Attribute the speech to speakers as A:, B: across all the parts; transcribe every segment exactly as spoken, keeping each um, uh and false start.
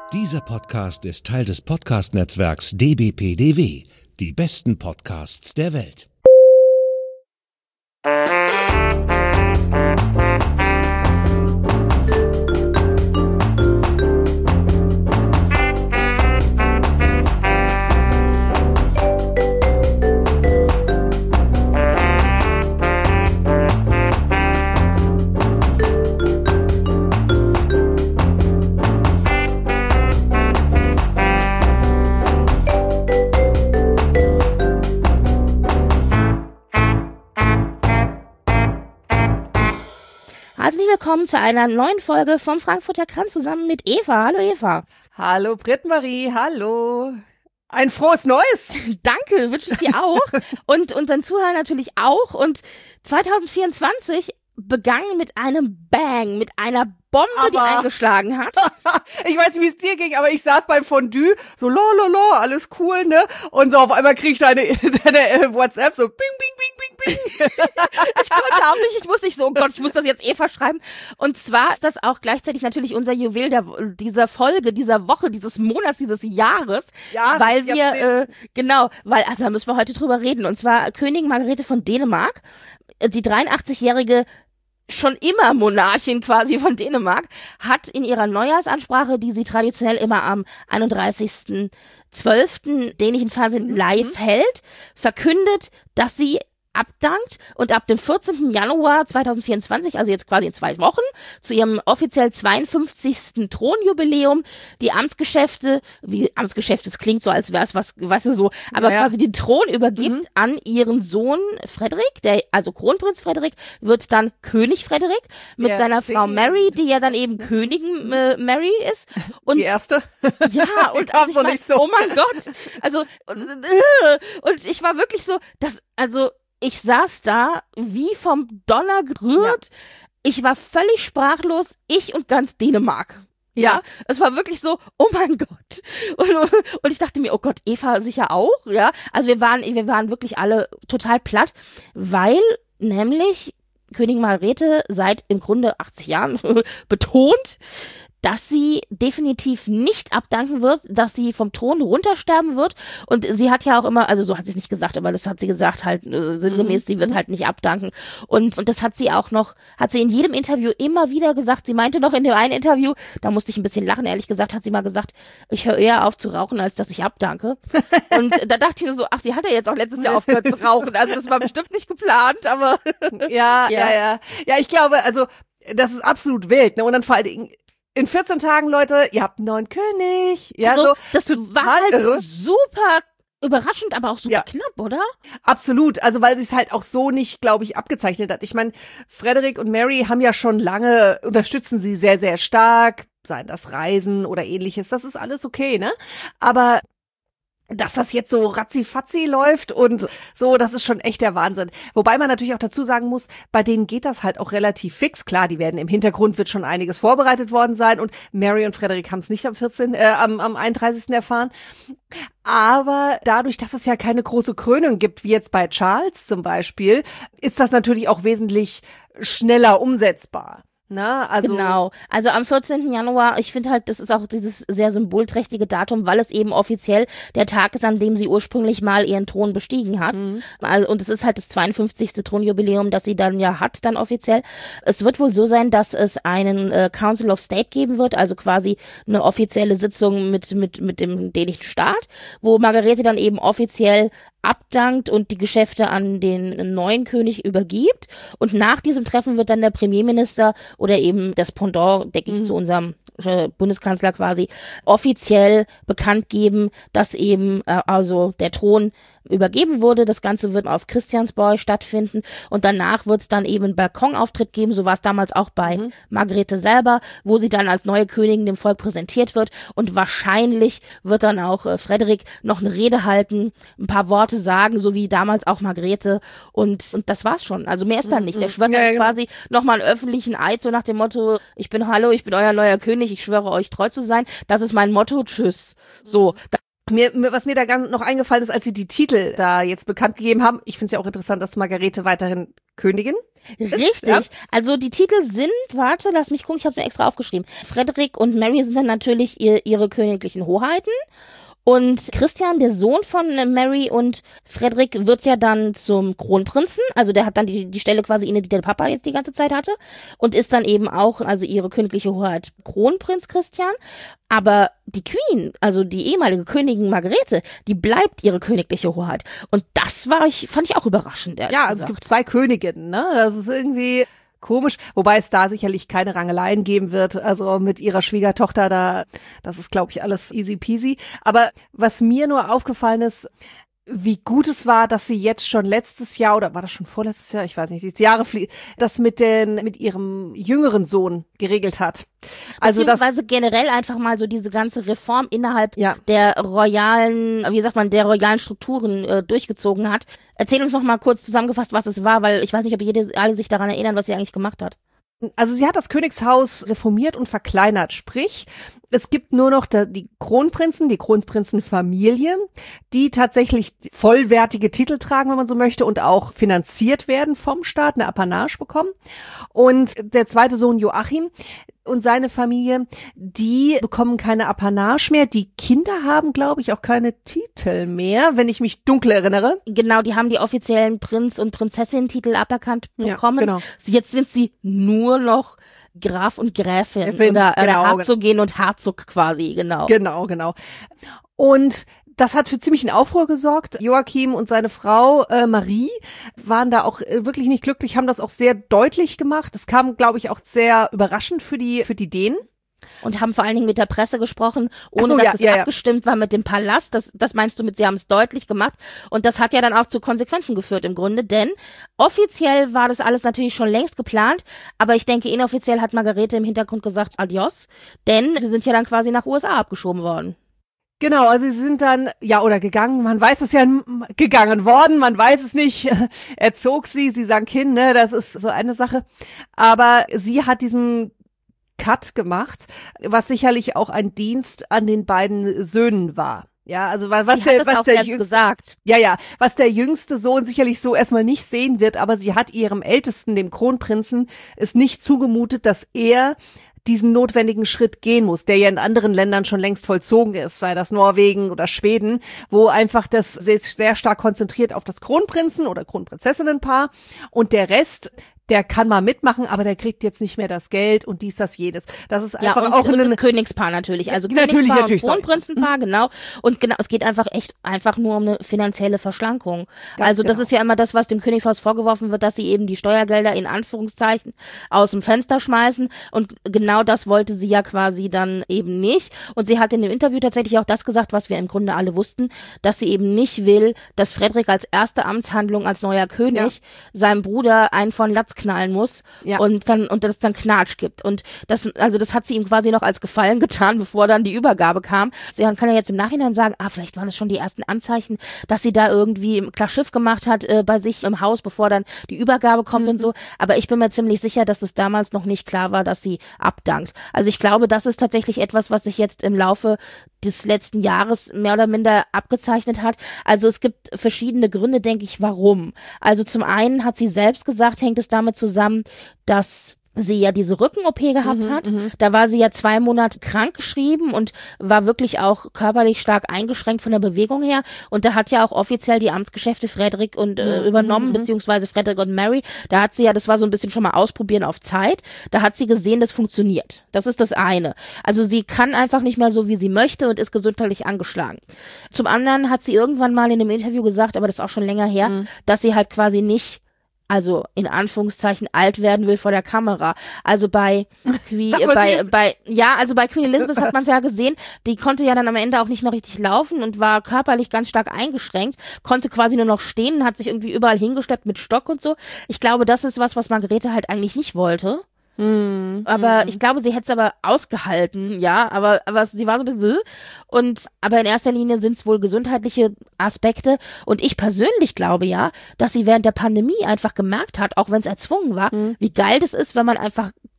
A: Dieser Podcast ist Teil des Podcast-Netzwerks D B P D W, die besten Podcasts der Welt.
B: Herzlich willkommen zu einer neuen Folge vom Frankfurter Kranz zusammen mit Eva. Hallo Eva.
C: Hallo Britt-Marie, hallo. Ein frohes Neues.
B: Danke, wünsche ich dir auch und unseren Zuhörern natürlich auch. Und zwanzig vierundzwanzig begann mit einem Bang, mit einer Bombe, aber die eingeschlagen hat.
C: Ich weiß nicht, wie es dir ging, aber ich saß beim Fondue, so la la la, alles cool, ne? Und so auf einmal krieg ich deine, deine WhatsApp so bing, bing, bing, bing, bing.
B: Ich konnte auch nicht, ich muss nicht so, oh Gott, ich muss das jetzt Eva schreiben. Und zwar ist das auch gleichzeitig natürlich unser Juwel der, dieser Folge, dieser Woche, dieses Monats, dieses Jahres.
C: Ja,
B: weil wir, äh, genau, weil, also da müssen wir heute drüber reden. Und zwar Königin Margrethe von Dänemark, die dreiundachtzigjährige schon immer Monarchin quasi von Dänemark, hat in ihrer Neujahrsansprache, die sie traditionell immer am einunddreißigsten zwölften dänischen Fernsehen live mhm. hält, verkündet, dass sie abdankt und ab dem vierzehnten Januar zweitausendvierundzwanzig, also jetzt quasi in zwei Wochen, zu ihrem offiziell zweiundfünfzigsten Thronjubiläum die Amtsgeschäfte, wie Amtsgeschäfte, es klingt so, als wäre es was, weißt du so, aber ja, ja. quasi den Thron übergibt mhm. an ihren Sohn Frederik, der, also Kronprinz Frederik, wird dann König Frederik mit ja, seiner Frau Mary, die ja dann eben Königin äh, Mary ist. Und
C: die erste?
B: Ja, und also ich
C: so
B: mein,
C: nicht so.
B: Oh mein Gott, also und, äh, und ich war wirklich so, das, also ich saß da wie vom Donner gerührt. Ja. Ich war völlig sprachlos. Ich und ganz Dänemark. Ja. ja. Es war wirklich so, oh mein Gott. Und, und ich dachte mir, oh Gott, Eva sicher auch. Ja. Also wir waren, wir waren wirklich alle total platt, weil nämlich Königin Margrethe seit im Grunde achtzig Jahren betont, dass sie definitiv nicht abdanken wird, dass sie vom Thron runtersterben wird. Und sie hat ja auch immer, also so hat sie es nicht gesagt, aber das hat sie gesagt halt äh, sinngemäß, sie wird halt nicht abdanken. Und, und das hat sie auch noch, hat sie in jedem Interview immer wieder gesagt. Sie meinte noch in dem einen Interview, da musste ich ein bisschen lachen, ehrlich gesagt, hat sie mal gesagt, ich höre eher auf zu rauchen, als dass ich abdanke. Und da dachte ich nur so, ach, sie hat ja jetzt auch letztes Jahr aufgehört zu rauchen. Also das war bestimmt nicht geplant, aber
C: ja, ja, ja, ja. Ja, ich glaube, also das ist absolut wild, ne? Und dann vor allen Dingen in vierzehn Tagen, Leute, ihr habt einen neuen König. Ja,
B: also,
C: so,
B: das war halt irre. Super überraschend, aber auch super ja. knapp, oder?
C: Absolut, also weil sie es halt auch so nicht, glaube ich, abgezeichnet hat. Ich meine, Frederik und Mary haben ja schon lange, unterstützen sie sehr, sehr stark, seien das Reisen oder ähnliches, das ist alles okay, ne? Aber dass das jetzt so ratzi-fatzi läuft und so, das ist schon echt der Wahnsinn. Wobei man natürlich auch dazu sagen muss, bei denen geht das halt auch relativ fix. Klar, die werden im Hintergrund wird schon einiges vorbereitet worden sein und Mary und Frederik haben es nicht am vierzehnten Äh, am, am einunddreißigsten erfahren. Aber dadurch, dass es ja keine große Krönung gibt, wie jetzt bei Charles zum Beispiel, ist das natürlich auch wesentlich schneller umsetzbar. Na, also
B: genau, also am vierzehnten Januar, ich finde halt, das ist auch dieses sehr symbolträchtige Datum, weil es eben offiziell der Tag ist, an dem sie ursprünglich mal ihren Thron bestiegen hat. Mhm. Also, und es ist halt das zweiundfünfzigste Thronjubiläum, das sie dann ja hat, dann offiziell. Es wird wohl so sein, dass es einen äh, Council of State geben wird, also quasi eine offizielle Sitzung mit mit mit dem dänischen Staat, wo Margrethe dann eben offiziell abdankt und die Geschäfte an den neuen König übergibt. Und nach diesem Treffen wird dann der Premierminister oder eben das Pendant, denke ich, mhm. zu unserem äh, Bundeskanzler quasi, offiziell bekannt geben, dass eben äh, also der Thron übergeben wurde. Das Ganze wird auf Christiansborg stattfinden und danach wird es dann eben einen Balkonauftritt geben, so war es damals auch bei mhm. Margrethe selber, wo sie dann als neue Königin dem Volk präsentiert wird und wahrscheinlich wird dann auch äh, Frederik noch eine Rede halten, ein paar Worte sagen, so wie damals auch Margrethe und, und das war's schon. Also mehr ist dann nicht. Der schwört ja, dann ja, quasi nochmal einen öffentlichen Eid, so nach dem Motto, ich bin Hallo, ich bin euer neuer König, ich schwöre euch treu zu sein. Das ist mein Motto, tschüss. So,
C: Mir, mir, was mir da ganz noch eingefallen ist, als sie die Titel da jetzt bekannt gegeben haben, ich finde es ja auch interessant, dass Margarete weiterhin Königin ist.
B: Richtig. Ja. Also die Titel sind, warte, lass mich gucken, ich habe mir extra aufgeschrieben. Frederik und Mary sind dann natürlich ihr, ihre königlichen Hoheiten. Und Christian, der Sohn von Mary und Frederik, wird ja dann zum Kronprinzen. Also der hat dann die, die Stelle quasi inne, die der Papa jetzt die ganze Zeit hatte. Und ist dann eben auch, also ihre königliche Hoheit, Kronprinz Christian. Aber die Queen, also die ehemalige Königin Margarete, die bleibt ihre königliche Hoheit. Und das war ich, fand ich auch überraschend.
C: Ja, also gesagt. Es gibt zwei Königinnen, ne? Das ist irgendwie komisch, wobei es da sicherlich keine Rangeleien geben wird, also mit ihrer Schwiegertochter da, das ist, glaube ich, alles easy peasy. Aber was mir nur aufgefallen ist, wie gut es war, dass sie jetzt schon letztes Jahr, oder war das schon vorletztes Jahr, ich weiß nicht, die Jahre flie- das mit den mit ihrem jüngeren Sohn geregelt hat. Also
B: Beziehungsweise das, generell einfach mal so diese ganze Reform innerhalb
C: ja.
B: der royalen, wie sagt man, der royalen Strukturen äh, durchgezogen hat. Erzähl uns noch mal kurz zusammengefasst, was es war, weil ich weiß nicht, ob jede, alle sich daran erinnern, was sie eigentlich gemacht hat.
C: Also sie hat das Königshaus reformiert und verkleinert, sprich, es gibt nur noch die Kronprinzen, die Kronprinzenfamilie, die tatsächlich vollwertige Titel tragen, wenn man so möchte, und auch finanziert werden vom Staat, eine Apanage bekommen. Und der zweite Sohn Joachim und seine Familie, die bekommen keine Apanage mehr. Die Kinder haben, glaube ich, auch keine Titel mehr, wenn ich mich dunkel erinnere.
B: Genau, die haben die offiziellen Prinz- und Prinzessin-Titel aberkannt bekommen.
C: Ja, genau.
B: Jetzt sind sie nur noch Graf und Gräfin
C: Gräfin,
B: oder,
C: genau,
B: oder Herzogin und Herzog quasi, genau.
C: Genau, genau. Und das hat für ziemlichen Aufruhr gesorgt. Joachim und seine Frau äh, Marie waren da auch äh, wirklich nicht glücklich, haben das auch sehr deutlich gemacht. Das kam, glaube ich, auch sehr überraschend für die für die Dänen.
B: Und haben vor allen Dingen mit der Presse gesprochen, ohne
C: so,
B: dass
C: ja,
B: es
C: ja,
B: abgestimmt war mit dem Palast. Das, das meinst du mit, sie haben es deutlich gemacht. Und das hat ja dann auch zu Konsequenzen geführt im Grunde, denn offiziell war das alles natürlich schon längst geplant, aber ich denke, inoffiziell hat Margarete im Hintergrund gesagt, adios, denn sie sind ja dann quasi nach U S A abgeschoben worden.
C: Genau, also sie sind dann, ja, oder gegangen, man weiß es ja, gegangen worden, man weiß es nicht, er zog sie, sie sank hin, ne, das ist so eine Sache, aber sie hat diesen Cut gemacht, was sicherlich auch ein Dienst an den beiden Söhnen war. Ja, also was
B: sie
C: der
B: hat das
C: was
B: auch
C: der
B: selbst
C: jüngste,
B: gesagt.
C: Ja, ja, was der jüngste Sohn sicherlich so erstmal nicht sehen wird, aber sie hat ihrem Ältesten, dem Kronprinzen, es nicht zugemutet, dass er diesen notwendigen Schritt gehen muss, der ja in anderen Ländern schon längst vollzogen ist, sei das Norwegen oder Schweden, wo einfach das sehr, sehr stark konzentriert auf das Kronprinzen- oder Kronprinzessinnenpaar und der Rest, der kann mal mitmachen, aber der kriegt jetzt nicht mehr das Geld und dies, das, jedes. Das ist einfach
B: ja, und,
C: auch
B: und
C: ein
B: Königspaar natürlich. Also
C: natürlich,
B: Königspaar
C: natürlich,
B: und Kronprinzenpaar,
C: sorry.
B: genau. Und genau, es geht einfach echt einfach nur um eine finanzielle Verschlankung.
C: Ganz
B: also das
C: genau.
B: ist ja immer das, was dem Königshaus vorgeworfen wird, dass sie eben die Steuergelder in Anführungszeichen aus dem Fenster schmeißen. Und genau das wollte sie ja quasi dann eben nicht. Und sie hat in dem Interview tatsächlich auch das gesagt, was wir im Grunde alle wussten, dass sie eben nicht will, dass Frederik als erste Amtshandlung als neuer König ja. seinem Bruder einen von Latz knallen muss. Ja. Und dann, und das dann Knatsch gibt. Und das, also das hat sie ihm quasi noch als Gefallen getan, bevor dann die Übergabe kam. Sie kann ja jetzt im Nachhinein sagen, ah, vielleicht waren es schon die ersten Anzeichen, dass sie da irgendwie klar Schiff gemacht hat äh, bei sich im Haus, bevor dann die Übergabe kommt mhm. und so. Aber ich bin mir ziemlich sicher, dass es damals noch nicht klar war, dass sie abdankt. Also ich glaube, das ist tatsächlich etwas, was sich jetzt im Laufe des letzten Jahres mehr oder minder abgezeichnet hat. Also es gibt verschiedene Gründe, denke ich, warum. Also zum einen hat sie selbst gesagt, hängt es damit zusammen, dass sie ja diese Rücken-O P gehabt
C: mhm,
B: hat.
C: Mhm.
B: Da war sie ja zwei Monate krank geschrieben und war wirklich auch körperlich stark eingeschränkt von der Bewegung her. Und da hat ja auch offiziell die Amtsgeschäfte Frederik und äh,
C: mhm,
B: übernommen,
C: mhm.
B: beziehungsweise Frederik und Mary. Da hat sie ja, das war so ein bisschen schon mal ausprobieren auf Zeit. Da hat sie gesehen, das funktioniert. Das ist das eine. Also sie kann einfach nicht mehr so, wie sie möchte und ist gesundheitlich angeschlagen. Zum anderen hat sie irgendwann mal in einem Interview gesagt, aber das ist auch schon länger her, mhm. dass sie halt quasi nicht also in Anführungszeichen alt werden will vor der Kamera. Also bei Queen, bei, bei, ja, also bei Queen Elizabeth hat man es ja gesehen, die konnte ja dann am Ende auch nicht mehr richtig laufen und war körperlich ganz stark eingeschränkt, konnte quasi nur noch stehen, hat sich irgendwie überall hingeschleppt mit Stock und so. Ich glaube, das ist was, was Margarete halt eigentlich nicht wollte.
C: Mm,
B: aber
C: mm.
B: ich glaube, sie hätte es aber ausgehalten, ja, aber, aber sie war so ein bisschen und aber in erster Linie sind es wohl gesundheitliche Aspekte und ich persönlich glaube ja, dass sie während der Pandemie einfach gemerkt hat, auch wenn es erzwungen war, mm. wie geil das ist, wenn man einfach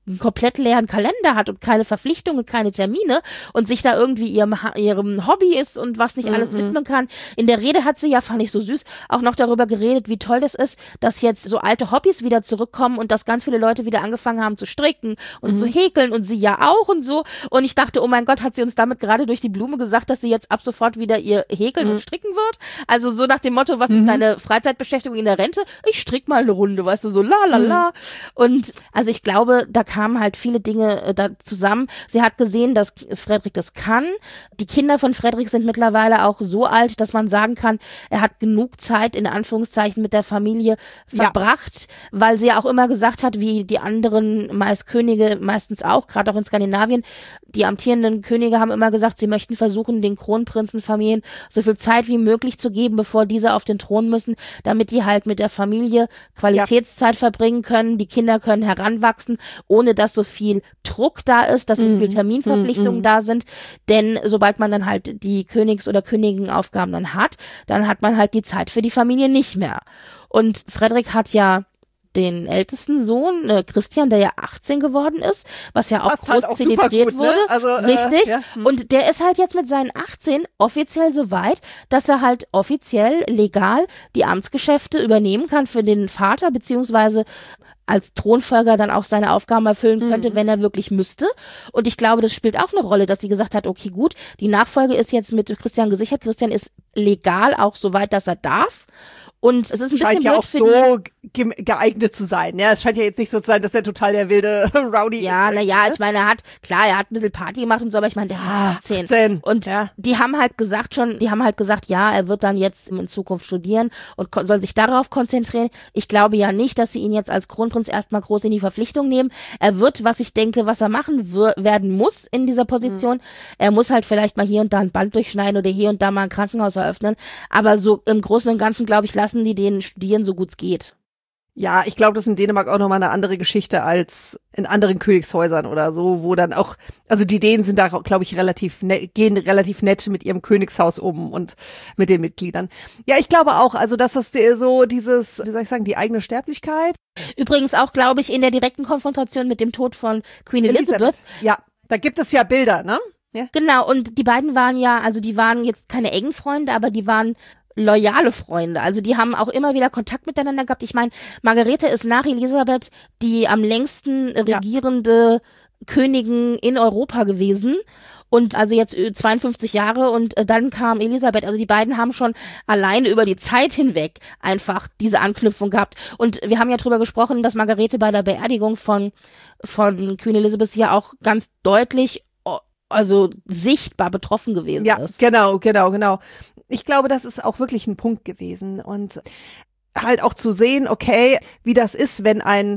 B: einen komplett leeren Kalender hat und keine Verpflichtungen, keine Termine und sich da irgendwie ihrem, ihrem Hobby ist und was nicht alles mhm. widmen kann. In der Rede hat sie ja, fand ich so süß, auch noch darüber geredet, wie toll das ist, dass jetzt so alte Hobbys wieder zurückkommen und dass ganz viele Leute wieder angefangen haben zu stricken und mhm. zu häkeln und sie ja auch und so. Und ich dachte, oh mein Gott, hat sie uns damit gerade durch die Blume gesagt, dass sie jetzt ab sofort wieder ihr häkeln mhm. und stricken wird? Also so nach dem Motto, was mhm. ist deine Freizeitbeschäftigung in der Rente? Ich strick mal eine Runde, weißt du, so la la la. Mhm. Und also ich glaube, da kamen halt viele Dinge äh, da zusammen. Sie hat gesehen, dass Frederik das kann. Die Kinder von Frederik sind mittlerweile auch so alt, dass man sagen kann, er hat genug Zeit in Anführungszeichen mit der Familie verbracht, ja. weil sie ja auch immer gesagt hat, wie die anderen meist Könige meistens auch, gerade auch in Skandinavien, die amtierenden Könige haben immer gesagt, sie möchten versuchen, den Kronprinzenfamilien so viel Zeit wie möglich zu geben, bevor diese auf den Thron müssen, damit die halt mit der Familie Qualitätszeit ja. verbringen können. Die Kinder können heranwachsen, ohne dass so viel Druck da ist, dass so mm, viel Terminverpflichtungen mm, mm. da sind. Denn sobald man dann halt die Königs- oder Königenaufgaben dann hat, dann hat man halt die Zeit für die Familie nicht mehr. Und Frederik hat ja den ältesten Sohn, äh, Christian, der ja achtzehn geworden ist, was ja auch
C: Passt
B: groß
C: halt auch
B: zelebriert
C: gut,
B: wurde.
C: Ne? Also,
B: Richtig.
C: Äh, ja. hm.
B: Und der ist halt jetzt mit seinen achtzehn offiziell so weit, dass er halt offiziell, legal die Amtsgeschäfte übernehmen kann für den Vater, beziehungsweise als Thronfolger dann auch seine Aufgaben erfüllen könnte, mhm. wenn er wirklich müsste. Und ich glaube, das spielt auch eine Rolle, dass sie gesagt hat, okay, gut, die Nachfolge ist jetzt mit Christian gesichert. Christian ist legal auch so weit, dass er darf. Und es ist ein
C: scheint
B: bisschen
C: ja
B: blöd
C: auch
B: für
C: so ge- geeignet zu sein. Ja, es scheint ja jetzt nicht so zu sein, dass er total der wilde Rowdy
B: ja,
C: ist.
B: Ja, naja, ich meine, er hat, klar, er hat ein bisschen Party gemacht und so, aber ich meine, der hat achtzehn.
C: achtzehn.
B: Und
C: ja.
B: die haben halt gesagt schon, die haben halt gesagt, ja, er wird dann jetzt in Zukunft studieren und ko- soll sich darauf konzentrieren. Ich glaube ja nicht, dass sie ihn jetzt als Kronprinz erstmal groß in die Verpflichtung nehmen. Er wird, was ich denke, was er machen w- werden muss in dieser Position. Mhm. Er muss halt vielleicht mal hier und da ein Band durchschneiden oder hier und da mal ein Krankenhaus eröffnen. Aber so im Großen und Ganzen, glaube ich, lassen die den studieren, so gut es geht.
C: Ja, ich glaube, das ist in Dänemark auch nochmal eine andere Geschichte als in anderen Königshäusern oder so, wo dann auch, also die Dänen sind da, glaube ich, relativ nett, gehen relativ nett mit ihrem Königshaus um und mit den Mitgliedern. Ja, ich glaube auch, also dass das so dieses, wie soll ich sagen, die eigene Sterblichkeit.
B: Übrigens auch, glaube ich, in der direkten Konfrontation mit dem Tod von Queen Elizabeth. Elizabeth.
C: Ja, da gibt es ja Bilder, ne? Ja.
B: Genau, und die beiden waren ja, also die waren jetzt keine engen Freunde, aber die waren loyale Freunde. Also die haben auch immer wieder Kontakt miteinander gehabt. Ich meine, Margarete ist nach Elisabeth die am längsten regierende ja. Königin in Europa gewesen. Und also jetzt zweiundfünfzig Jahre und dann kam Elisabeth. Also die beiden haben schon alleine über die Zeit hinweg einfach diese Anknüpfung gehabt. Und wir haben ja drüber gesprochen, dass Margarete bei der Beerdigung von, von Queen Elizabeth ja auch ganz deutlich, also sichtbar betroffen gewesen
C: ja,
B: ist.
C: Ja, genau, genau, genau. Ich glaube, das ist auch wirklich ein Punkt gewesen und halt auch zu sehen, okay, wie das ist, wenn ein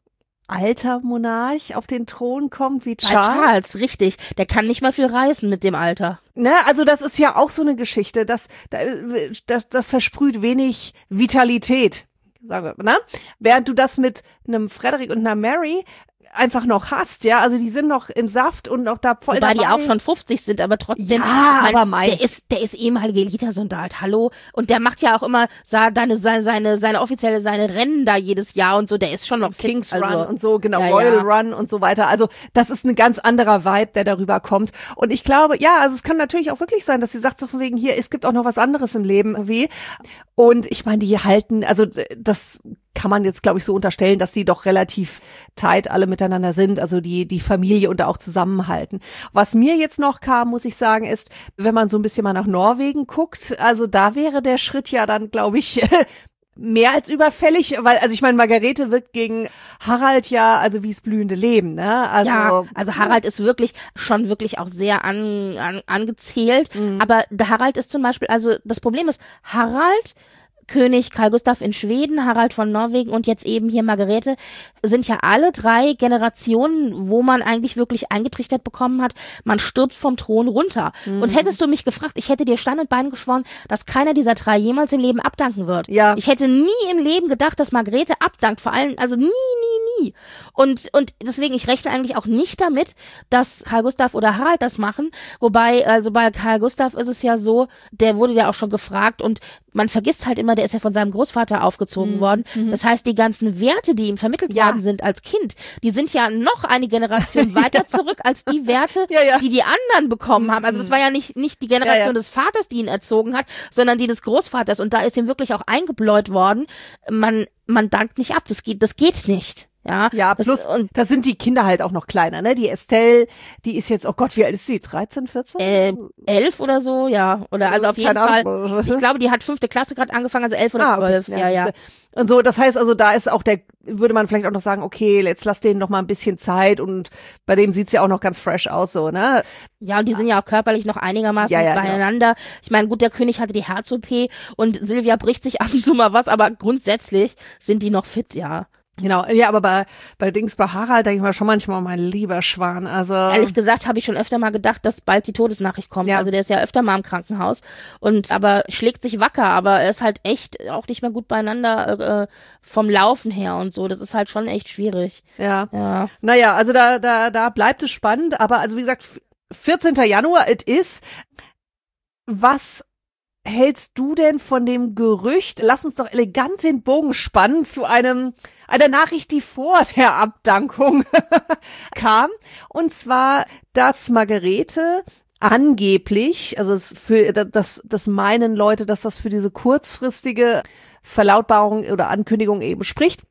C: alter Monarch auf den Thron kommt, wie Charles.
B: Bei Charles, richtig. Der kann nicht mal viel reißen mit dem Alter.
C: Ne, also das ist ja auch so eine Geschichte, das, das, das versprüht wenig Vitalität, sagen wir, ne? Während du das mit einem Frederik und einer Mary einfach noch hast, ja, also die sind noch im Saft und noch da voll
B: Wobei
C: dabei.
B: die auch schon fünfzig sind, aber trotzdem.
C: Ja,
B: mein,
C: aber mein.
B: Der ist, der ist ehemalige Elite-Soldat, hallo. Und der macht ja auch immer seine, seine, seine, seine offizielle, seine Rennen da jedes Jahr und so, der ist schon noch
C: Kings
B: fit,
C: Run
B: also.
C: und so, genau,
B: ja,
C: Royal
B: ja.
C: Run und so weiter. Also das ist ein ganz anderer Vibe, der darüber kommt. Und ich glaube, ja, also es kann natürlich auch wirklich sein, dass sie sagt so von wegen hier, es gibt auch noch was anderes im Leben irgendwie. Und ich meine, die halten, also das kann man jetzt, glaube ich, so unterstellen, dass sie doch relativ tight alle miteinander sind, also die die Familie und da auch zusammenhalten. Was mir jetzt noch kam, muss ich sagen, ist, wenn man so ein bisschen mal nach Norwegen guckt, also da wäre der Schritt ja dann, glaube ich, mehr als überfällig, weil, also ich meine, Margarete wirkt gegen Harald ja, also wie es blühende Leben, ne? Also,
B: ja, also Harald ist wirklich, schon wirklich auch sehr an, an, angezählt, mhm. aber der Harald ist zum Beispiel, also das Problem ist, Harald, König Karl Gustav in Schweden, Harald von Norwegen und jetzt eben hier Margarete, sind ja alle drei Generationen, wo man eigentlich wirklich eingetrichtert bekommen hat, man stirbt vom Thron runter. Mhm. Und hättest du mich gefragt, ich hätte dir Stein und Bein geschworen, dass keiner dieser drei jemals im Leben abdanken wird.
C: Ja.
B: Ich hätte nie im Leben gedacht, dass Margarete abdankt, vor allem, also nie, nie, nie. Und, und deswegen, ich rechne eigentlich auch nicht damit, dass Karl Gustav oder Harald das machen, wobei, also bei Karl Gustav ist es ja so, der wurde ja auch schon gefragt und man vergisst halt immer, der ist ja von seinem Großvater aufgezogen mhm. worden. Das heißt, die ganzen Werte, die ihm vermittelt
C: ja.
B: worden sind als Kind, die sind ja noch eine Generation weiter zurück als die Werte,
C: ja, ja.
B: die die anderen bekommen haben. Also das war ja nicht nicht die Generation ja, ja. des Vaters, die ihn erzogen hat, sondern die des Großvaters. Und da ist ihm wirklich auch eingebläut worden, man man dankt nicht ab, das geht das geht nicht. Ja,
C: ja, plus,
B: das, und
C: da sind die Kinder halt auch noch kleiner, ne? Die Estelle, die ist jetzt, oh Gott, wie alt ist sie? dreizehn, vierzehn?
B: Äh, elf oder so, ja. Oder also auf jeden
C: Keine
B: Fall,
C: Ahnung.
B: ich glaube, die hat fünfte Klasse gerade angefangen, also elf oder
C: ah,
B: zwölf.
C: okay.
B: Ja, ja.
C: Und so, das heißt also, da ist auch der, würde man vielleicht auch noch sagen, okay, jetzt lass denen noch mal ein bisschen Zeit und bei dem sieht's ja auch noch ganz fresh aus, so, ne?
B: Ja, und die sind ja auch körperlich noch einigermaßen
C: ja, ja,
B: beieinander. Genau. Ich meine, gut, der König hatte die Herz-O P und Silvia bricht sich ab und zu mal was, aber grundsätzlich sind die noch fit, ja.
C: Genau, ja, aber bei, bei Dings, bei Harald denke ich mal schon manchmal, mein lieber Schwan, also.
B: Ehrlich gesagt habe ich schon öfter mal gedacht, dass bald die Todesnachricht kommt.
C: Ja.
B: Also der ist ja öfter mal im Krankenhaus und, aber schlägt sich wacker, aber er ist halt echt auch nicht mehr gut beieinander, äh, vom Laufen her und so. Das ist halt schon echt schwierig.
C: Ja.
B: Ja.
C: Naja, also da, da, da bleibt es spannend, aber also wie gesagt, vierzehnten Januar, it is. Was hältst du denn von dem Gerücht? Lass uns doch elegant den Bogen spannen zu einem einer Nachricht, die vor der Abdankung kam. Und zwar, dass Margarete angeblich, also es für das, das meinen Leute, dass das für diese kurzfristige Verlautbarung oder Ankündigung eben spricht,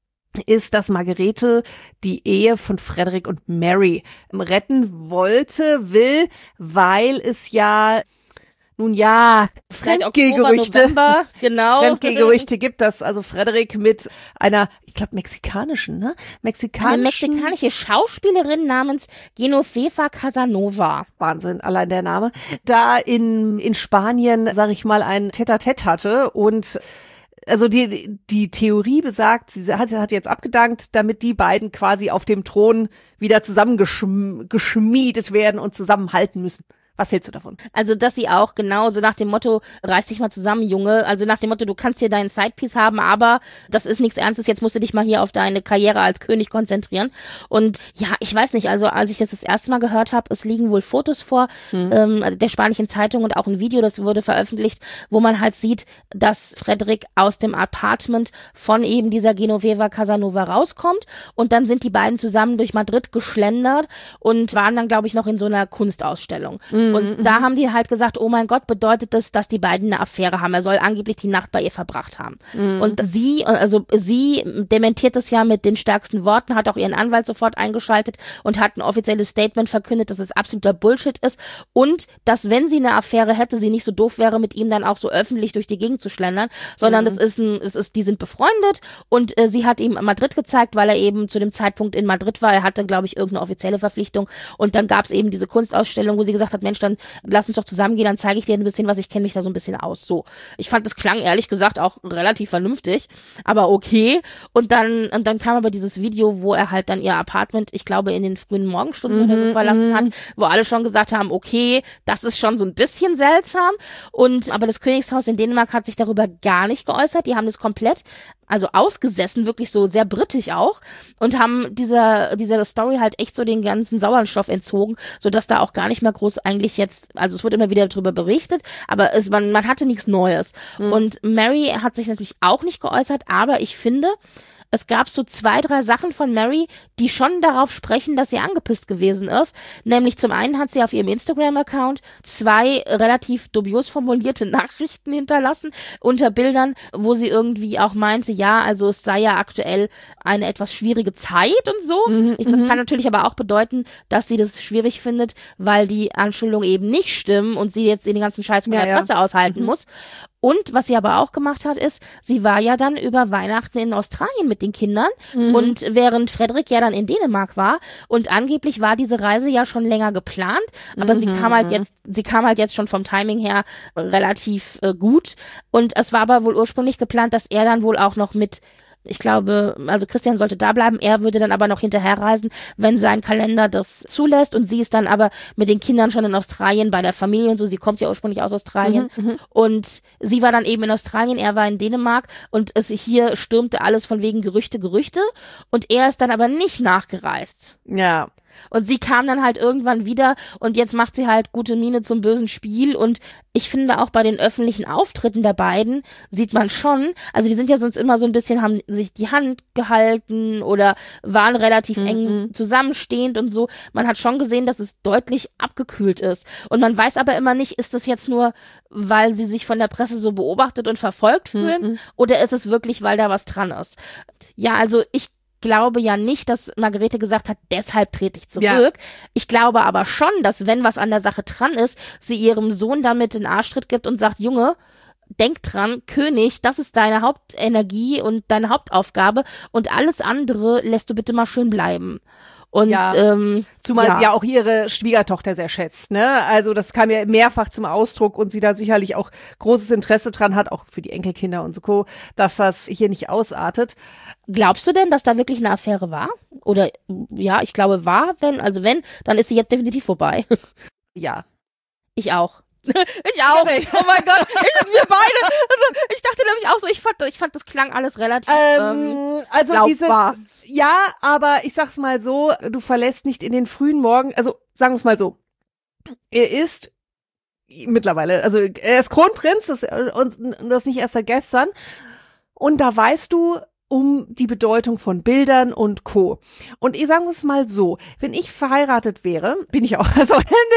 C: ist, dass Margarete die Ehe von Frederik und Mary retten wollte, will, weil es ja nun ja, Fremdgehgerüchte,
B: genau.
C: Fremdgehgerüchte gibt, dass also Frederik mit einer, ich glaube, mexikanischen, ne? Mexikanischen.
B: Eine mexikanische Schauspielerin namens Genoveva Casanova.
C: Wahnsinn, allein der Name. Da in, in Spanien, sag ich mal, ein Tête-à-Tête hatte und also die die Theorie besagt, sie hat, sie hat jetzt abgedankt, damit die beiden quasi auf dem Thron wieder zusammengeschmiedet werden und zusammenhalten müssen. Was hältst du davon?
B: Also, dass sie auch genau so nach dem Motto, reiß dich mal zusammen, Junge. Also nach dem Motto, du kannst hier deinen Sidepiece haben, aber das ist nichts Ernstes. Jetzt musst du dich mal hier auf deine Karriere als König konzentrieren. Und ja, ich weiß nicht, also als ich das das erste Mal gehört habe, es liegen wohl Fotos vor mhm. ähm, der spanischen Zeitung und auch ein Video, das wurde veröffentlicht, wo man halt sieht, dass Frederik aus dem Apartment von eben dieser Genoveva Casanova rauskommt und dann sind die beiden zusammen durch Madrid geschlendert und waren dann, glaube ich, noch in so einer Kunstausstellung. Mhm. Und mhm. da haben die halt gesagt, oh mein Gott, bedeutet das, dass die beiden eine Affäre haben. Er soll angeblich die Nacht bei ihr verbracht haben. Mhm. Und sie, also sie dementiert das ja mit den stärksten Worten, hat auch ihren Anwalt sofort eingeschaltet und hat ein offizielles Statement verkündet, dass es absoluter Bullshit ist und dass, wenn sie eine Affäre hätte, sie nicht so doof wäre, mit ihm dann auch so öffentlich durch die Gegend zu schlendern, sondern mhm. das ist ein, es ist, die sind befreundet und äh, sie hat ihm Madrid gezeigt, weil er eben zu dem Zeitpunkt in Madrid war. Er hatte, glaube ich, irgendeine offizielle Verpflichtung und dann gab es eben diese Kunstausstellung, wo sie gesagt hat, Mensch, dann lass uns doch zusammengehen, dann zeige ich dir ein bisschen was, ich kenne mich da so ein bisschen aus. So, ich fand, das klang ehrlich gesagt auch relativ vernünftig, aber okay. Und dann und dann kam aber dieses Video, wo er halt dann ihr Apartment, ich glaube in den frühen Morgenstunden oder so verlassen hat, wo alle schon gesagt haben, okay, das ist schon so ein bisschen seltsam. Und aber das Königshaus in Dänemark hat sich darüber gar nicht geäußert. Die haben das komplett also ausgesessen, wirklich so sehr britisch auch und haben dieser dieser Story halt echt so den ganzen Sauerstoff entzogen, sodass da auch gar nicht mehr groß eigentlich jetzt, also es wird immer wieder darüber berichtet, aber es, man, man hatte nichts Neues. Mhm. Und Mary hat sich natürlich auch nicht geäußert, aber ich finde, es gab so zwei, drei Sachen von Mary, die schon darauf sprechen, dass sie angepisst gewesen ist. Nämlich zum einen hat sie auf ihrem Instagram-Account zwei relativ dubios formulierte Nachrichten hinterlassen unter Bildern, wo sie irgendwie auch meinte, ja, also es sei ja aktuell eine etwas schwierige Zeit und so. Mhm, ich, das kann natürlich aber auch bedeuten, dass sie das schwierig findet, weil die Anschuldigungen eben nicht stimmen und sie jetzt den ganzen Scheiß von
C: ja,
B: der Presse
C: ja.
B: aushalten mhm. muss. Und was sie aber auch gemacht hat, ist, sie war ja dann über Weihnachten in Australien mit den Kindern mhm. und während Frederik ja dann in Dänemark war und angeblich war diese Reise ja schon länger geplant, aber mhm. sie kam halt jetzt, sie kam halt jetzt schon vom Timing her relativ äh, gut und es war aber wohl ursprünglich geplant, dass er dann wohl auch noch mit Ich glaube, also Christian sollte da bleiben, er würde dann aber noch hinterherreisen, wenn sein Kalender das zulässt und sie ist dann aber mit den Kindern schon in Australien bei der Familie und so, sie kommt ja ursprünglich aus Australien mhm, und sie war dann eben in Australien, er war in Dänemark und es hier stürmte alles von wegen Gerüchte, Gerüchte und er ist dann aber nicht nachgereist.
C: Ja.
B: Und sie kam dann halt irgendwann wieder und jetzt macht sie halt gute Miene zum bösen Spiel und ich finde auch bei den öffentlichen Auftritten der beiden sieht man schon, also die sind ja sonst immer so ein bisschen, haben sich die Hand gehalten oder waren relativ
C: Mhm.
B: eng zusammenstehend und so. Man hat schon gesehen, dass es deutlich abgekühlt ist. Und man weiß aber immer nicht, ist das jetzt nur, weil sie sich von der Presse so beobachtet und verfolgt fühlen
C: Mhm.
B: oder ist es wirklich, weil da was dran ist? Ja, also ich glaube ja nicht, dass Margarete gesagt hat, deshalb trete ich zurück.
C: Ja.
B: Ich glaube aber schon, dass wenn was an der Sache dran ist, sie ihrem Sohn damit den Arschtritt gibt und sagt, Junge, denk dran, König, das ist deine Hauptenergie und deine Hauptaufgabe und alles andere lässt du bitte mal schön bleiben. Und
C: Ja.
B: ähm,
C: Zumal
B: ja.
C: sie ja auch ihre Schwiegertochter sehr schätzt, ne? Also das kam ja mehrfach zum Ausdruck und sie da sicherlich auch großes Interesse dran hat, auch für die Enkelkinder und so, dass das hier nicht ausartet.
B: Glaubst du denn, dass da wirklich eine Affäre war? Oder ja, ich glaube war, wenn, also wenn, dann ist sie jetzt definitiv vorbei.
C: Ja.
B: Ich auch. Ich auch. Oh mein Gott, ich, wir beide. Also, ich dachte nämlich auch so, ich fand, ich fand das klang alles relativ ähm,
C: Ähm, also
B: glaubbar.
C: dieses, ja, aber ich sag's mal so, du verlässt nicht in den frühen Morgen, also sagen wir's mal so, er ist mittlerweile, also er ist Kronprinz, das, und das nicht erst seit gestern, und da weißt du um die Bedeutung von Bildern und Co. Und ich sage es mal so, wenn ich verheiratet wäre, bin ich auch, also,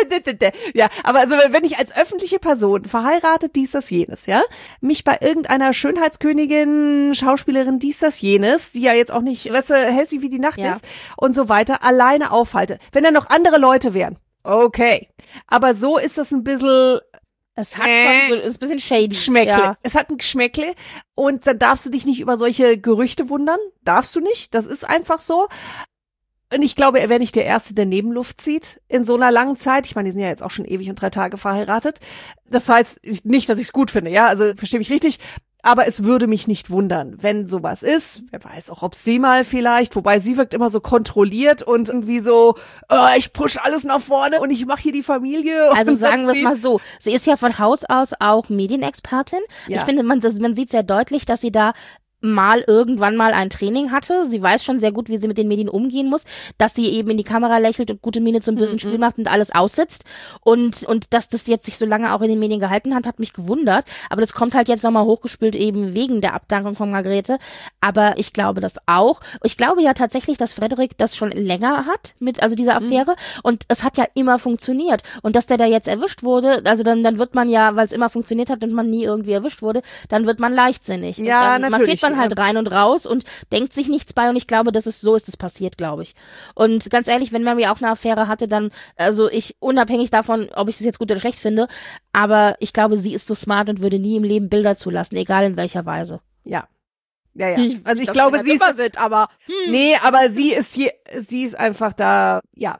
C: ja, aber also wenn ich als öffentliche Person verheiratet, dies, das, jenes, ja, mich bei irgendeiner Schönheitskönigin, Schauspielerin, dies, das, jenes, die ja jetzt auch nicht, weißt du, hässlich wie die Nacht
B: Ja.
C: ist und so weiter, alleine aufhalte. Wenn da noch andere Leute wären, okay. Aber so ist das ein bisschen
B: Es hat
C: Äh,
B: schon so, ist ein bisschen shady.
C: Geschmäckle.
B: Ja.
C: Es hat ein Geschmäckle und dann darfst du dich nicht über solche Gerüchte wundern. Darfst du nicht. Das ist einfach so. Und ich glaube, er wäre nicht der Erste, der Nebenluft zieht in so einer langen Zeit. Ich meine, die sind ja jetzt auch schon ewig und drei Tage verheiratet. Das heißt nicht, dass ich es gut finde, ja, also verstehe mich richtig. Aber es würde mich nicht wundern, wenn sowas ist. Wer weiß auch, ob sie mal vielleicht, wobei sie wirkt immer so kontrolliert und irgendwie so, oh, ich push alles nach vorne und ich mache hier die Familie.
B: Also
C: und
B: sagen wir es
C: sonst
B: mal so, sie ist ja von Haus aus auch Medienexpertin.
C: Ja.
B: Ich finde, man, das, man sieht sehr deutlich, dass sie da mal irgendwann mal ein Training hatte. Sie weiß schon sehr gut, wie sie mit den Medien umgehen muss, dass sie eben in die Kamera lächelt und gute Miene zum bösen
C: Mhm.
B: Spiel macht und alles aussitzt. Und, und dass das jetzt sich so lange auch in den Medien gehalten hat, hat mich gewundert. Aber das kommt halt jetzt nochmal hochgespült eben wegen der Abdankung von Margarete. Aber ich glaube das auch. Ich glaube ja tatsächlich, dass Frederik das schon länger hat, mit, also diese Affäre. Mhm. Und es hat ja immer funktioniert. Und dass der da jetzt erwischt wurde, also dann, dann wird man ja, weil es immer funktioniert hat und man nie irgendwie erwischt wurde, dann wird man leichtsinnig. Und
C: Ja,
B: dann
C: natürlich.
B: marschiert man halt rein und raus und denkt sich nichts bei und ich glaube, das ist so ist es passiert, glaube ich. Und ganz ehrlich, wenn Mary auch eine Affäre hatte, dann, also ich, unabhängig davon, ob ich das jetzt gut oder schlecht finde, aber ich glaube, sie ist so smart und würde nie im Leben Bilder zulassen, egal in welcher Weise.
C: Ja. Ja, ja. Also ich
B: Dass
C: glaube,
B: Männer
C: sie ist,
B: dümmer sind, aber hm,
C: nee, aber sie ist hier, sie ist einfach da, ja.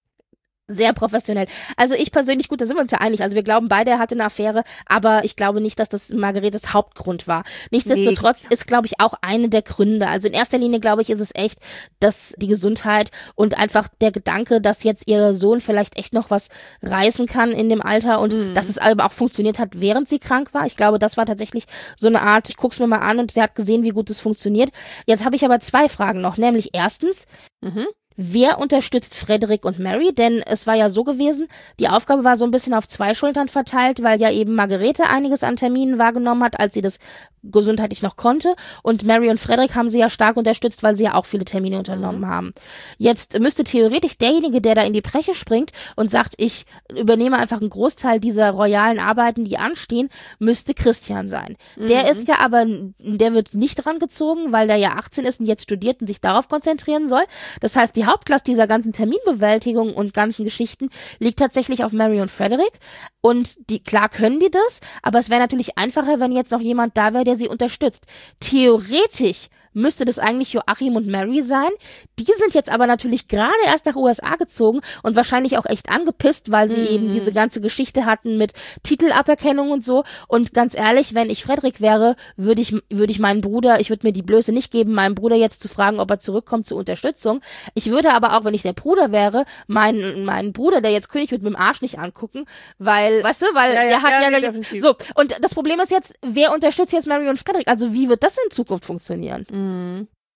B: sehr professionell. Also ich persönlich, gut, da sind wir uns ja einig. Also wir glauben beide, er hatte eine Affäre, aber ich glaube nicht, dass das Margaretes Hauptgrund war. Nichtsdestotrotz ist, glaube ich, auch eine der Gründe. Also in erster Linie, glaube ich, ist es echt, dass die Gesundheit und einfach der Gedanke, dass jetzt ihr Sohn vielleicht echt noch was reißen kann in dem Alter und
C: Mhm.
B: dass es aber auch funktioniert hat, während sie krank war. Ich glaube, das war tatsächlich so eine Art, ich guck's mir mal an und sie hat gesehen, wie gut es funktioniert. Jetzt habe ich aber zwei Fragen noch, nämlich erstens,
C: Mhm.
B: wer unterstützt Frederik und Mary? Denn es war ja so gewesen, die Aufgabe war so ein bisschen auf zwei Schultern verteilt, weil ja eben Margarete einiges an Terminen wahrgenommen hat, als sie das gesundheitlich noch konnte. Und Mary und Frederik haben sie ja stark unterstützt, weil sie ja auch viele Termine unternommen mhm. haben. Jetzt müsste theoretisch derjenige, der da in die Bresche springt und sagt, ich übernehme einfach einen Großteil dieser royalen Arbeiten, die anstehen, müsste Christian sein. Mhm. Der ist ja aber, der wird nicht dran gezogen, weil der ja achtzehn ist und jetzt studiert und sich darauf konzentrieren soll. Das heißt, die Hauptlast dieser ganzen Terminbewältigung und ganzen Geschichten liegt tatsächlich auf Mary und Frederik. Und die, klar können die das, aber es wäre natürlich einfacher, wenn jetzt noch jemand da wäre, der sie unterstützt. Theoretisch müsste das eigentlich Joachim und Mary sein. Die sind jetzt aber natürlich gerade erst nach U S A gezogen und wahrscheinlich auch echt angepisst, weil sie mm. eben diese ganze Geschichte hatten mit Titelaberkennung und so. Und ganz ehrlich, wenn ich Frederik wäre, würde ich, würde ich meinen Bruder, ich würde mir die Blöße nicht geben, meinem Bruder jetzt zu fragen, ob er zurückkommt zur Unterstützung. Ich würde aber auch, wenn ich der Bruder wäre, meinen, meinen Bruder, der jetzt König wird, mit dem Arsch nicht angucken, weil, weißt du, weil
C: ja, ja,
B: der hat
C: ja,
B: ja,
C: nee,
B: jetzt,
C: definitiv.
B: so. Und das Problem ist jetzt, wer unterstützt jetzt Mary und Frederik? Also wie wird das in Zukunft funktionieren?
C: Mhm.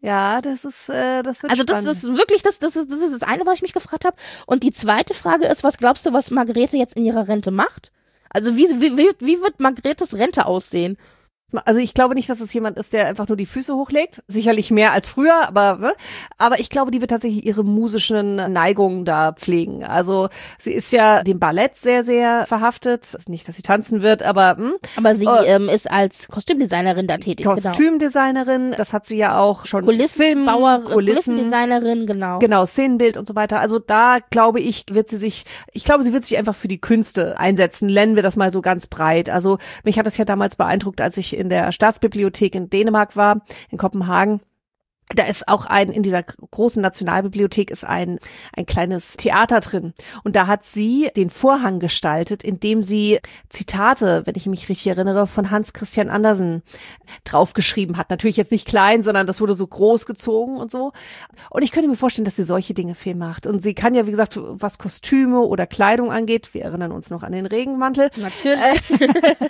C: Ja, das ist, äh, das wird
B: Also das
C: spannend.
B: ist wirklich, das, das, ist, das ist das eine, was ich mich gefragt habe. Und die zweite Frage ist, was glaubst du, was Margarete jetzt in ihrer Rente macht? Also wie, wie, wie, wie wird Margaretes Rente aussehen?
C: Also ich glaube nicht, dass es jemand ist, der einfach nur die Füße hochlegt. Sicherlich mehr als früher, aber ne? aber ich glaube, die wird tatsächlich ihre musischen Neigungen da pflegen. Also sie ist ja dem Ballett sehr, sehr verhaftet. Nicht, dass sie tanzen wird, aber hm.
B: Aber sie
C: äh,
B: ähm, ist als Kostümdesignerin da tätig.
C: Kostümdesignerin, genau. Das hat sie ja auch schon.
B: Kulissenbauer,
C: Film, Kulissen,
B: Kulissendesignerin, genau.
C: Genau, Szenenbild und so weiter. Also da glaube ich, wird sie sich, ich glaube, sie wird sich einfach für die Künste einsetzen. Nennen wir das mal so ganz breit. Also mich hat das ja damals beeindruckt, als ich in der Staatsbibliothek in Dänemark war, in Kopenhagen. Da ist auch ein, in dieser großen Nationalbibliothek ist ein, ein kleines Theater drin. Und da hat sie den Vorhang gestaltet, indem sie Zitate, wenn ich mich richtig erinnere, von Hans Christian Andersen draufgeschrieben hat. Natürlich jetzt nicht klein, sondern das wurde so groß gezogen und so. Und ich könnte mir vorstellen, dass sie solche Dinge viel macht. Und sie kann ja, wie gesagt, was Kostüme oder Kleidung angeht, wir erinnern uns noch an den Regenmantel.
B: Natürlich.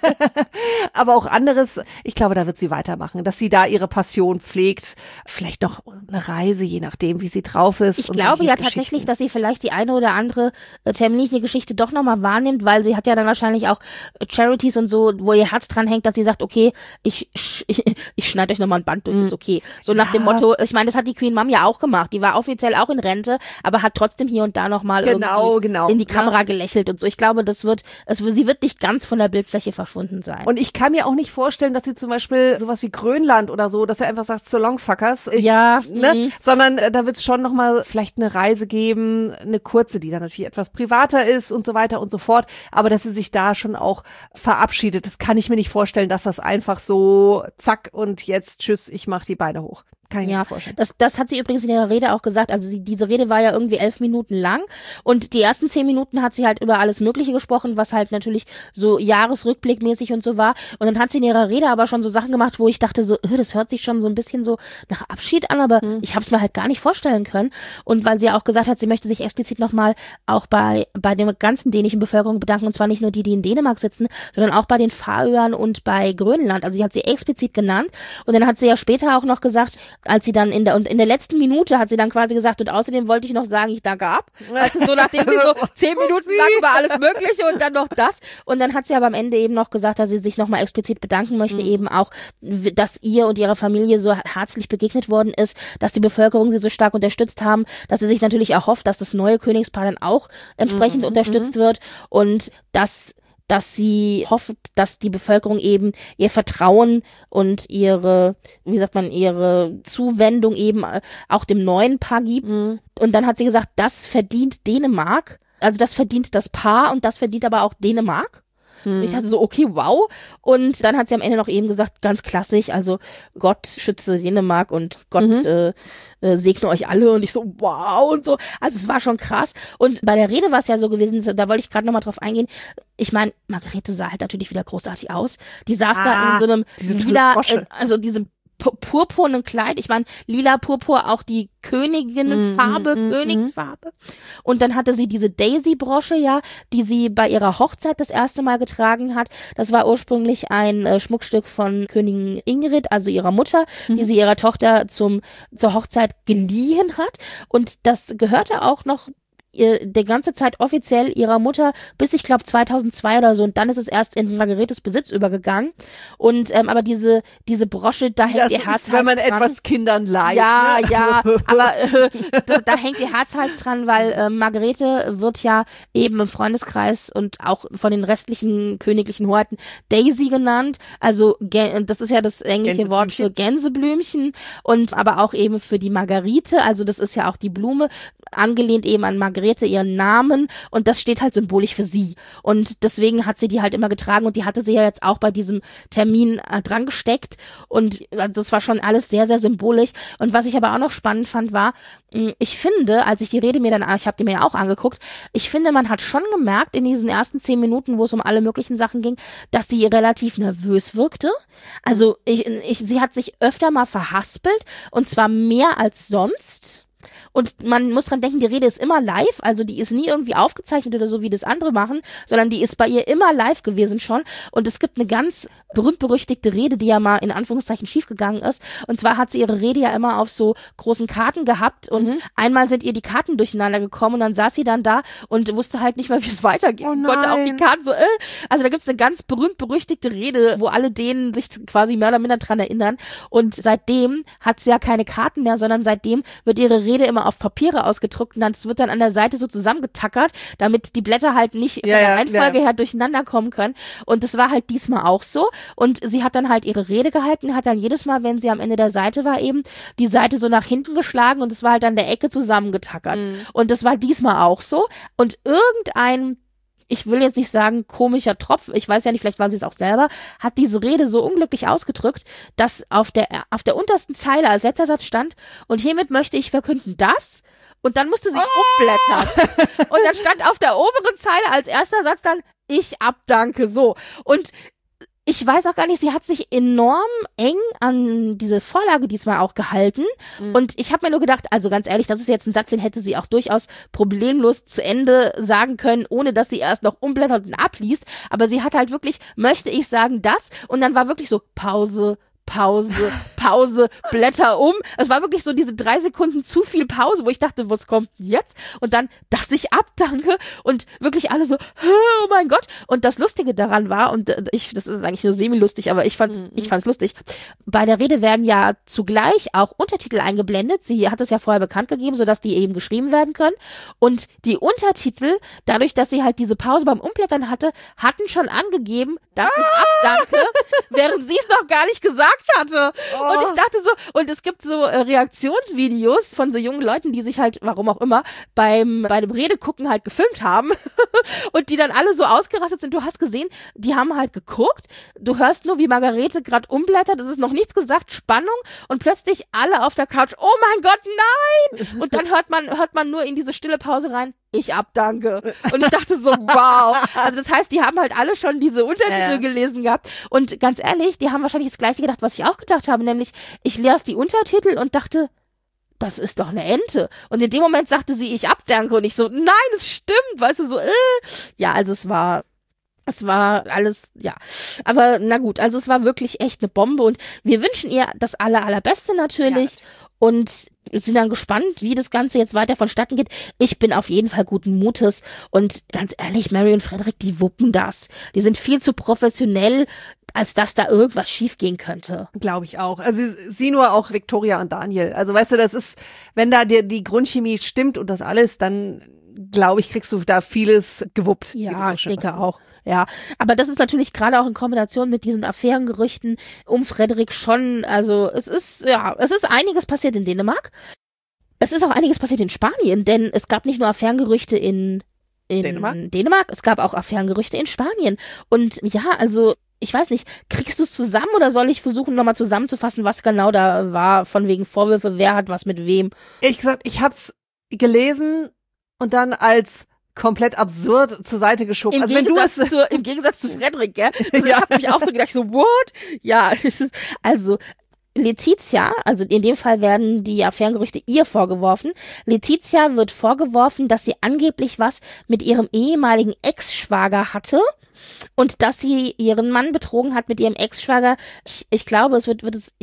C: Aber auch anderes, ich glaube, da wird sie weitermachen, dass sie da ihre Passion pflegt. Vielleicht noch eine Reise, je nachdem, wie sie drauf ist.
B: Ich glaube ja tatsächlich, dass sie vielleicht die eine oder andere äh, terminliche Geschichte doch nochmal wahrnimmt, weil sie hat ja dann wahrscheinlich auch äh, Charities und so, wo ihr Herz dran hängt, dass sie sagt, okay, ich ich, ich schneide euch nochmal ein Band durch, ist okay. So nach
C: ja.
B: dem Motto, ich meine, das hat die Queen Mom ja auch gemacht. Die war offiziell auch in Rente, aber hat trotzdem hier und da nochmal
C: genau,
B: irgendwie
C: genau.
B: in die Kamera
C: ja.
B: gelächelt und so. Ich glaube, das wird, es, sie wird nicht ganz von der Bildfläche verschwunden sein.
C: Und ich kann mir auch nicht vorstellen, dass sie zum Beispiel sowas wie Grönland oder so, dass er einfach sagt, so long fuckers. Ich,
B: ja,
C: ne? Sondern äh, da wird es schon nochmal vielleicht eine Reise geben, eine kurze, die dann natürlich etwas privater ist und so weiter und so fort, aber dass sie sich da schon auch verabschiedet, das kann ich mir nicht vorstellen, dass das einfach so zack und jetzt tschüss, ich mach die Beine hoch. Kann ich
B: ja,
C: mir vorstellen.
B: Das, das hat sie übrigens in ihrer Rede auch gesagt. Also sie, diese Rede war ja irgendwie elf Minuten lang und die ersten zehn Minuten hat sie halt über alles Mögliche gesprochen, was halt natürlich so jahresrückblickmäßig und so war. Und dann hat sie in ihrer Rede aber schon so Sachen gemacht, wo ich dachte so, das hört sich schon so ein bisschen so nach Abschied an, aber mhm. ich habe es mir halt gar nicht vorstellen können. Und weil sie ja auch gesagt hat, sie möchte sich explizit nochmal auch bei bei der ganzen dänischen Bevölkerung bedanken, und zwar nicht nur die, die in Dänemark sitzen, sondern auch bei den Färöern und bei Grönland. Also sie hat sie explizit genannt. Und dann hat sie ja später auch noch gesagt, als sie dann in der, und in der letzten Minute hat sie dann quasi gesagt, und außerdem wollte ich noch sagen, ich danke ab. Also so nachdem sie so zehn Minuten lang über alles Mögliche und dann noch das. Und dann hat sie aber am Ende eben noch gesagt, dass sie sich nochmal explizit bedanken möchte, mhm. eben auch, dass ihr und ihrer Familie so herzlich begegnet worden ist, dass die Bevölkerung sie so stark unterstützt haben, dass sie sich natürlich auch hofft, dass das neue Königspaar dann auch entsprechend mhm. unterstützt mhm. wird und dass dass sie hofft, dass die Bevölkerung eben ihr Vertrauen und ihre, wie sagt man, ihre Zuwendung eben auch dem neuen Paar gibt. Mhm. Und dann hat sie gesagt, das verdient Dänemark, also das verdient das Paar und das verdient aber auch Dänemark. Hm. Ich hatte so, okay, wow. Und dann hat sie am Ende noch eben gesagt, ganz klassisch, also Gott schütze Dänemark und Gott mhm. äh, äh, segne euch alle. Und ich so, wow und so. Also es war schon krass. Und bei der Rede war es ja so gewesen, da wollte ich gerade nochmal drauf eingehen. Ich meine, Margarete sah halt natürlich wieder großartig aus. Die saß ah, da in so einem lila, äh, also diesem purpurnen Kleid, ich meine, lila Purpur, auch die Königinnenfarbe, mm, mm, Königsfarbe. Und dann hatte sie diese Daisy-Brosche, ja, die sie bei ihrer Hochzeit das erste Mal getragen hat. Das war ursprünglich ein äh, Schmuckstück von Königin Ingrid, also ihrer Mutter, mm. die sie ihrer Tochter zum zur Hochzeit geliehen hat. Und das gehörte auch noch ihr, der ganze Zeit offiziell ihrer Mutter bis, ich glaube, zweitausendzwei oder so, und dann ist es erst in Margaretes Besitz übergegangen. Und ähm, aber diese diese Brosche, da hängt
C: das
B: ihr Herz
C: ist, wenn
B: halt
C: man
B: dran.
C: Etwas Kindern leiht.
B: Ja,
C: ne?
B: ja, aber äh, da, da hängt ihr Herz halt dran, weil äh, Margarete wird ja eben im Freundeskreis und auch von den restlichen königlichen Hoheiten Daisy genannt. Also das ist ja das englische Wort für Gänseblümchen, und aber auch eben für die Margarite, also das ist ja auch die Blume, angelehnt eben an Margarete, ihren Namen, und das steht halt symbolisch für sie. Und deswegen hat sie die halt immer getragen, und die hatte sie ja jetzt auch bei diesem Termin äh, dran gesteckt, und äh, das war schon alles sehr, sehr symbolisch. Und was ich aber auch noch spannend fand, war, mh, ich finde, als ich die Rede mir dann, ich habe die mir ja auch angeguckt, ich finde, man hat schon gemerkt in diesen ersten zehn Minuten, wo es um alle möglichen Sachen ging, dass sie relativ nervös wirkte. Also ich, ich, sie hat sich öfter mal verhaspelt, und zwar mehr als sonst. und man muss dran denken, die Rede ist immer live, also die ist nie irgendwie aufgezeichnet oder so, wie das andere machen, sondern die ist bei ihr immer live gewesen schon und es gibt eine ganz berühmt-berüchtigte Rede, die ja mal in Anführungszeichen schiefgegangen ist und zwar hat sie ihre Rede ja immer auf so großen Karten gehabt und mhm. einmal sind ihr die Karten durcheinander gekommen und dann saß sie dann da und wusste halt nicht mehr, wie es weitergeht.
C: Oh
B: Konnte auch die Karten so, äh. Also da gibt's eine ganz berühmt-berüchtigte Rede, wo alle denen sich quasi mehr oder minder dran erinnern und seitdem hat sie ja keine Karten mehr, sondern seitdem wird ihre Rede immer auf Papiere ausgedruckt und das wird dann an der Seite so zusammengetackert, damit die Blätter halt nicht
C: ja,
B: von der
C: ja,
B: Reihenfolge
C: ja.
B: her durcheinander kommen können und das war halt diesmal auch so und sie hat dann halt ihre Rede gehalten, hat dann jedes Mal, wenn sie am Ende der Seite war eben, die Seite so nach hinten geschlagen und es war halt an der Ecke zusammengetackert mhm. und das war diesmal auch so und irgendein ich will jetzt nicht sagen komischer Tropf, ich weiß ja nicht, vielleicht war sie es auch selber, hat diese Rede so unglücklich ausgedrückt, dass auf der auf der untersten Zeile als letzter Satz stand und hiermit möchte ich verkünden das und dann musste sie oh! umblättern und dann stand auf der oberen Zeile als erster Satz dann ich abdanke so und ich weiß auch gar nicht, sie hat sich enorm eng an diese Vorlage diesmal auch gehalten mhm. und ich habe mir nur gedacht, also ganz ehrlich, das ist jetzt ein Satz, den hätte sie auch durchaus problemlos zu Ende sagen können, ohne dass sie erst noch umblättert und abliest, aber sie hat halt wirklich, möchte ich sagen, das und dann war wirklich so Pause, Pause, Pause, Blätter um. Es war wirklich so diese drei Sekunden zu viel Pause, wo ich dachte, was kommt jetzt? Und dann, dass ich abdanke und wirklich alle so, oh mein Gott. Und das Lustige daran war, und ich, das ist eigentlich nur semi-lustig, aber ich fand's, mhm. ich fand's lustig. Bei der Rede werden ja zugleich auch Untertitel eingeblendet. Sie hat es ja vorher bekannt gegeben, sodass die eben geschrieben werden können. Und die Untertitel, dadurch, dass sie halt diese Pause beim Umblättern hatte, hatten schon angegeben, dass ich abdanke, während sie es noch gar nicht gesagt hatte. Oh. Und ich dachte so, und es gibt so äh, Reaktionsvideos von so jungen Leuten, die sich halt, warum auch immer, beim bei dem Redegucken halt gefilmt haben und die dann alle so ausgerastet sind. Du hast gesehen, die haben halt geguckt, du hörst nur, wie Margarete gerade umblättert, es ist noch nichts gesagt, Spannung und plötzlich alle auf der Couch, oh mein Gott, nein! Und dann hört man, hört man nur in diese stille Pause rein, ich abdanke. Und ich dachte so, wow. Also das heißt, die haben halt alle schon diese Untertitel äh. gelesen gehabt. Und ganz ehrlich, die haben wahrscheinlich das Gleiche gedacht, was ich auch gedacht habe, nämlich ich las die Untertitel und dachte, das ist doch eine Ente. Und in dem Moment sagte sie, ich abdanke. Und ich so, nein, es stimmt. Weißt du, so, äh. Ja, also es war... Es war alles, ja, aber na gut, also es war wirklich echt eine Bombe und wir wünschen ihr das aller, allerbeste natürlich ja. und sind dann gespannt, wie das Ganze jetzt weiter vonstatten geht. Ich bin auf jeden Fall guten Mutes und ganz ehrlich, Mary und Frederik, die wuppen das. Die sind viel zu professionell, als dass da irgendwas schiefgehen könnte.
C: Glaube ich auch. Also sie nur auch Victoria und Daniel. Also weißt du, das ist, wenn da die, die Grundchemie stimmt und das alles, dann glaube ich, kriegst du da vieles gewuppt.
B: Ja, ich denke auch. Ja, aber das ist natürlich gerade auch in Kombination mit diesen Affärengerüchten um Frederik schon, also es ist, ja, es ist einiges passiert in Dänemark. Es ist auch einiges passiert in Spanien, denn es gab nicht nur Affärengerüchte in, in Dänemark? Dänemark, es gab auch Affärengerüchte in Spanien. Und ja, also ich weiß nicht, kriegst du es zusammen oder soll ich versuchen, nochmal zusammenzufassen, was genau da war, von wegen Vorwürfe, wer hat was mit wem?
C: Ehrlich gesagt, ich hab's gelesen und dann als komplett absurd zur Seite geschoben.
B: Im,
C: also
B: Gegensatz,
C: wenn du
B: zu, im Gegensatz zu Frederik, gell? Also ja. Ich habe mich auch so gedacht, so, what? Ja, es ist, also Letizia, also in dem Fall werden die Affärengerüchte ihr vorgeworfen. Letizia wird vorgeworfen, dass sie angeblich was mit ihrem ehemaligen Ex-Schwager hatte. Und dass sie ihren Mann betrogen hat mit ihrem Ex-Schwager. Ich, ich glaube, es wird, wird es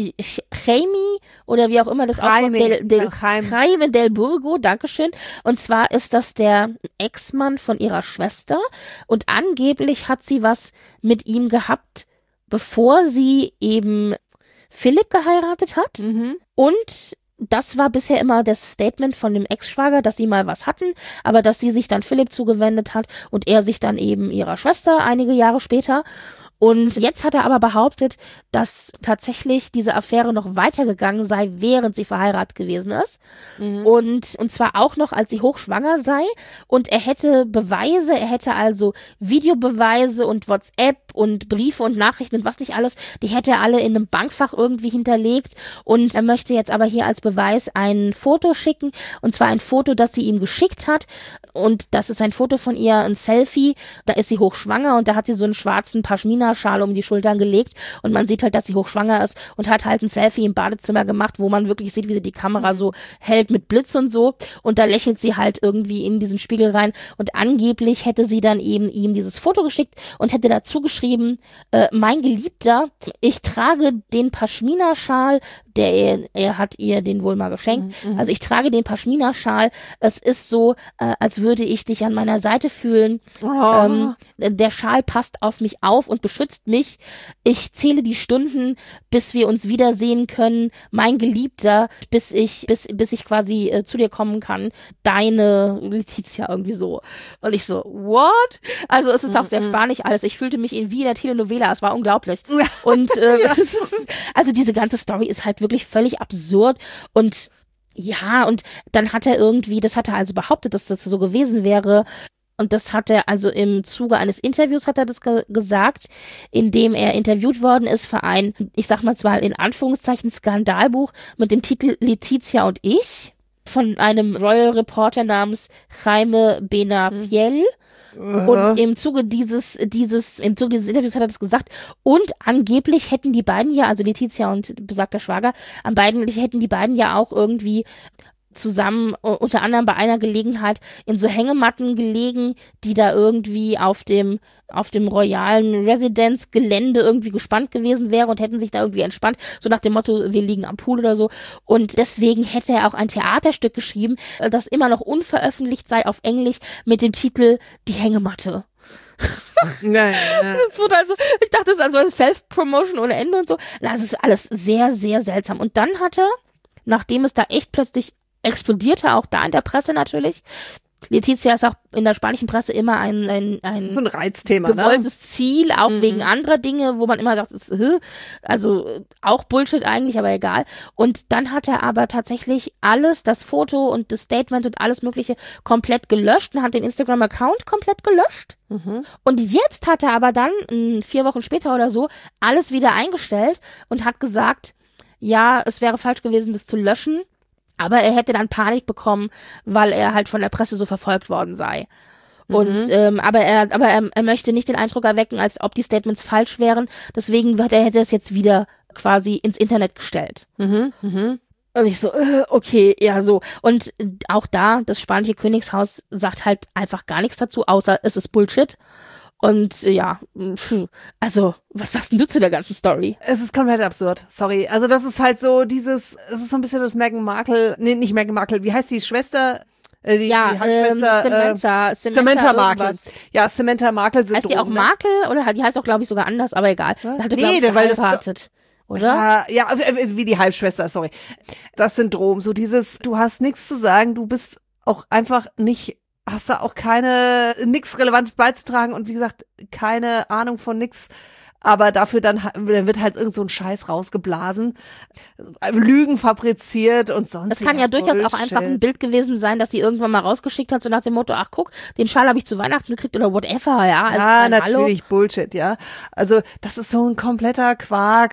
B: Jaime oder wie auch immer das
C: Jaime
B: del, del,
C: Jaime
B: del Burgo, Dankeschön. Und zwar ist das der Ex-Mann von ihrer Schwester. Und angeblich hat sie was mit ihm gehabt, bevor sie eben Philipp geheiratet hat.
C: Mhm.
B: Und das war bisher immer das Statement von dem Ex-Schwager, dass sie mal was hatten, aber dass sie sich dann Philipp zugewendet hat und er sich dann eben ihrer Schwester einige Jahre später. Und jetzt hat er aber behauptet, dass tatsächlich diese Affäre noch weitergegangen sei, während sie verheiratet gewesen ist. Mhm. Und, und zwar auch noch, als sie hochschwanger sei. Und er hätte Beweise, er hätte also Videobeweise und WhatsApp und Briefe und Nachrichten und was nicht alles, die hätte er alle in einem Bankfach irgendwie hinterlegt. Und er möchte jetzt aber hier als Beweis ein Foto schicken. Und zwar ein Foto, das sie ihm geschickt hat. Und das ist ein Foto von ihr, ein Selfie. Da ist sie hochschwanger und da hat sie so einen schwarzen Pashmina Pashmina-Schal um die Schultern gelegt und man sieht halt, dass sie hochschwanger ist und hat halt ein Selfie im Badezimmer gemacht, wo man wirklich sieht, wie sie die Kamera so hält mit Blitz und so und da lächelt sie halt irgendwie in diesen Spiegel rein und angeblich hätte sie dann eben ihm dieses Foto geschickt und hätte dazu geschrieben, äh, mein Geliebter, ich trage den Pashmina-Schal, der er, er hat ihr den wohl mal geschenkt. Mhm. Also ich trage den Pashmina-Schal. Es ist so, äh, als würde ich dich an meiner Seite fühlen. Oh. Ähm, der Schal passt auf mich auf und beschützt mich. Ich zähle die Stunden, bis wir uns wiedersehen können. Mein Geliebter, bis ich, bis, bis ich quasi äh, zu dir kommen kann. Deine Letizia, irgendwie so. Und ich so, what? Also es ist auch sehr spanisch alles. Ich fühlte mich in wie in der Telenovela. Es war unglaublich. Und äh, ja. Also diese ganze Story ist halt wirklich völlig absurd und ja, und dann hat er irgendwie, das hat er also behauptet, dass das so gewesen wäre und das hat er also im Zuge eines Interviews hat er das ge- gesagt, in dem er interviewt worden ist für ein, ich sag mal zwar in Anführungszeichen Skandalbuch mit dem Titel Letizia und ich von einem Royal Reporter namens Jaime Benafiel. Mhm. Und im Zuge dieses, dieses, im Zuge dieses Interviews hat er das gesagt. Und angeblich hätten die beiden ja, also Letizia und besagter Schwager, an beiden hätten die beiden ja auch irgendwie zusammen, unter anderem bei einer Gelegenheit, in so Hängematten gelegen, die da irgendwie auf dem, auf dem royalen Residence-Gelände irgendwie gespannt gewesen wäre und hätten sich da irgendwie entspannt, so nach dem Motto, wir liegen am Pool oder so. Und deswegen hätte er auch ein Theaterstück geschrieben, das immer noch unveröffentlicht sei auf Englisch mit dem Titel Die Hängematte.
C: Nein, nein.
B: Also, ich dachte, das ist also eine Self-Promotion ohne Ende und so. Das ist alles sehr, sehr seltsam. Und dann hat er, nachdem es da echt plötzlich explodierte, auch da in der Presse natürlich. Letizia ist auch in der spanischen Presse immer ein, ein, ein,
C: so ein Reizthema,
B: gewolltes
C: ne?
B: Ziel, auch
C: mhm.
B: wegen anderer Dinge, wo man immer sagt, ist, also auch Bullshit eigentlich, aber egal. Und dann hat er aber tatsächlich alles, das Foto und das Statement und alles Mögliche komplett gelöscht und hat den Instagram-Account komplett gelöscht. Mhm. Und jetzt hat er aber dann, vier Wochen später oder so, alles wieder eingestellt und hat gesagt, ja, es wäre falsch gewesen, das zu löschen. Aber er hätte dann Panik bekommen, weil er halt von der Presse so verfolgt worden sei. Mhm. Und ähm, aber er, aber er, er möchte nicht den Eindruck erwecken, als ob die Statements falsch wären. Deswegen wird er hätte es jetzt wieder quasi ins Internet gestellt.
C: Mhm. Mhm.
B: Und ich so, äh, okay, ja so. Und auch da, das spanische Königshaus sagt halt einfach gar nichts dazu, außer es ist Bullshit. Und ja, also, was sagst denn du zu der ganzen Story?
C: Es ist komplett absurd, sorry. Also das ist halt so dieses, es ist so ein bisschen das Meghan Markle, nee, nicht Meghan Markle, wie heißt die Schwester? Äh, die,
B: ja,
C: die Halbschwester,
B: ähm, Samantha,
C: äh, Samantha Markle. Ja, Samantha Markle-Syndrom.
B: Heißt die auch Markle? Oder die heißt auch, glaube ich, sogar anders, aber egal.
C: Was?
B: Hatte,
C: nee,
B: glaub,
C: weil das
B: geheiratet. Oder?
C: Äh, ja, wie die Halbschwester, sorry. Das Syndrom, so dieses, du hast nichts zu sagen, du bist auch einfach nicht, hast da auch keine, nix Relevantes beizutragen und wie gesagt, keine Ahnung von nix. Aber dafür dann, dann wird halt irgend so ein Scheiß rausgeblasen, Lügen fabriziert und sonst.
B: Es kann ja durchaus Bullshit. Auch einfach ein Bild gewesen sein, dass sie irgendwann mal rausgeschickt hat, so nach dem Motto, ach guck, den Schal habe ich zu Weihnachten gekriegt oder whatever, ja. Also
C: ja, natürlich, Hallo. Bullshit, ja. Also das ist so ein kompletter Quark.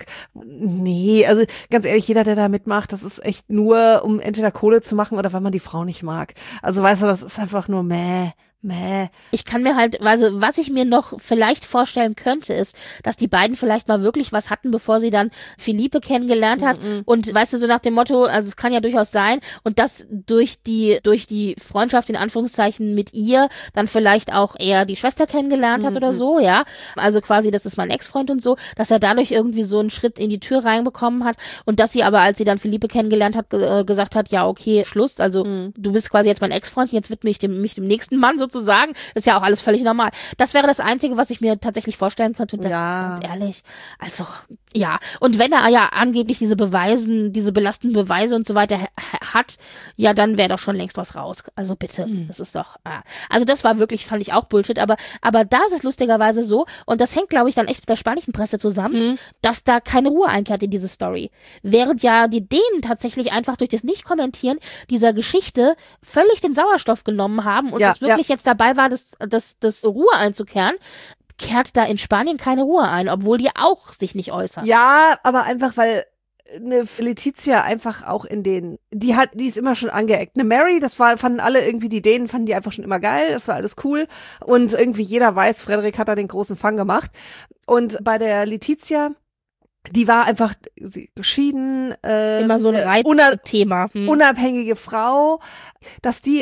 C: Nee, also ganz ehrlich, jeder, der da mitmacht, das ist echt nur, um entweder Kohle zu machen oder weil man die Frau nicht mag. Also weißt du, das ist einfach nur meh. Meh.
B: Ich kann mir halt, also was ich mir noch vielleicht vorstellen könnte, ist, dass die beiden vielleicht mal wirklich was hatten, bevor sie dann Philippe kennengelernt hat. Mm-mm. Und weißt du, so nach dem Motto, also es kann ja durchaus sein, und das durch die, durch die Freundschaft in Anführungszeichen mit ihr dann vielleicht auch eher die Schwester kennengelernt hat mm-mm. oder so, ja. Also quasi, das ist mein Ex-Freund und so, dass er dadurch irgendwie so einen Schritt in die Tür reinbekommen hat und dass sie aber, als sie dann Philippe kennengelernt hat, ge- gesagt hat, ja, okay, Schluss, also mm. du bist quasi jetzt mein Ex-Freund, jetzt widme ich dem, mich dem nächsten Mann so zu sagen, ist ja auch alles völlig normal. Das wäre das Einzige, was ich mir tatsächlich vorstellen könnte. Und das
C: ja.
B: ist ganz ehrlich. Also, ja. Und wenn er ja angeblich diese Beweisen, diese belastenden Beweise und so weiter ha- hat, ja, dann wäre doch schon längst was raus. Also bitte, mhm. das ist doch, ah. Also das war wirklich, fand ich auch Bullshit, aber, aber da ist es lustigerweise so, und das hängt, glaube ich, dann echt mit der spanischen Presse zusammen, mhm. dass da keine Ruhe einkehrt in diese Story. Während ja die Dänen tatsächlich einfach durch das Nicht-Kommentieren dieser Geschichte völlig den Sauerstoff genommen haben und
C: ja,
B: das wirklich
C: ja.
B: jetzt dabei war, das, das, das Ruhe einzukehren, kehrt da in Spanien keine Ruhe ein, obwohl die auch sich nicht äußern.
C: Ja, aber einfach, weil eine Letizia einfach auch in den, die hat, die ist immer schon angeeckt. Eine Mary, das war, fanden alle irgendwie, die Dänen fanden die einfach schon immer geil, das war alles cool. Und irgendwie jeder weiß, Frederik hat da den großen Fang gemacht. Und bei der Letizia, die war einfach sie, geschieden, äh,
B: immer so ein Reizthema. Hm.
C: Unabhängige Frau, dass die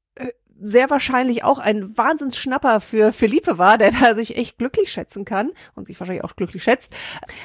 C: sehr wahrscheinlich auch ein Wahnsinnsschnapper für Philippe war, der da sich echt glücklich schätzen kann und sich wahrscheinlich auch glücklich schätzt.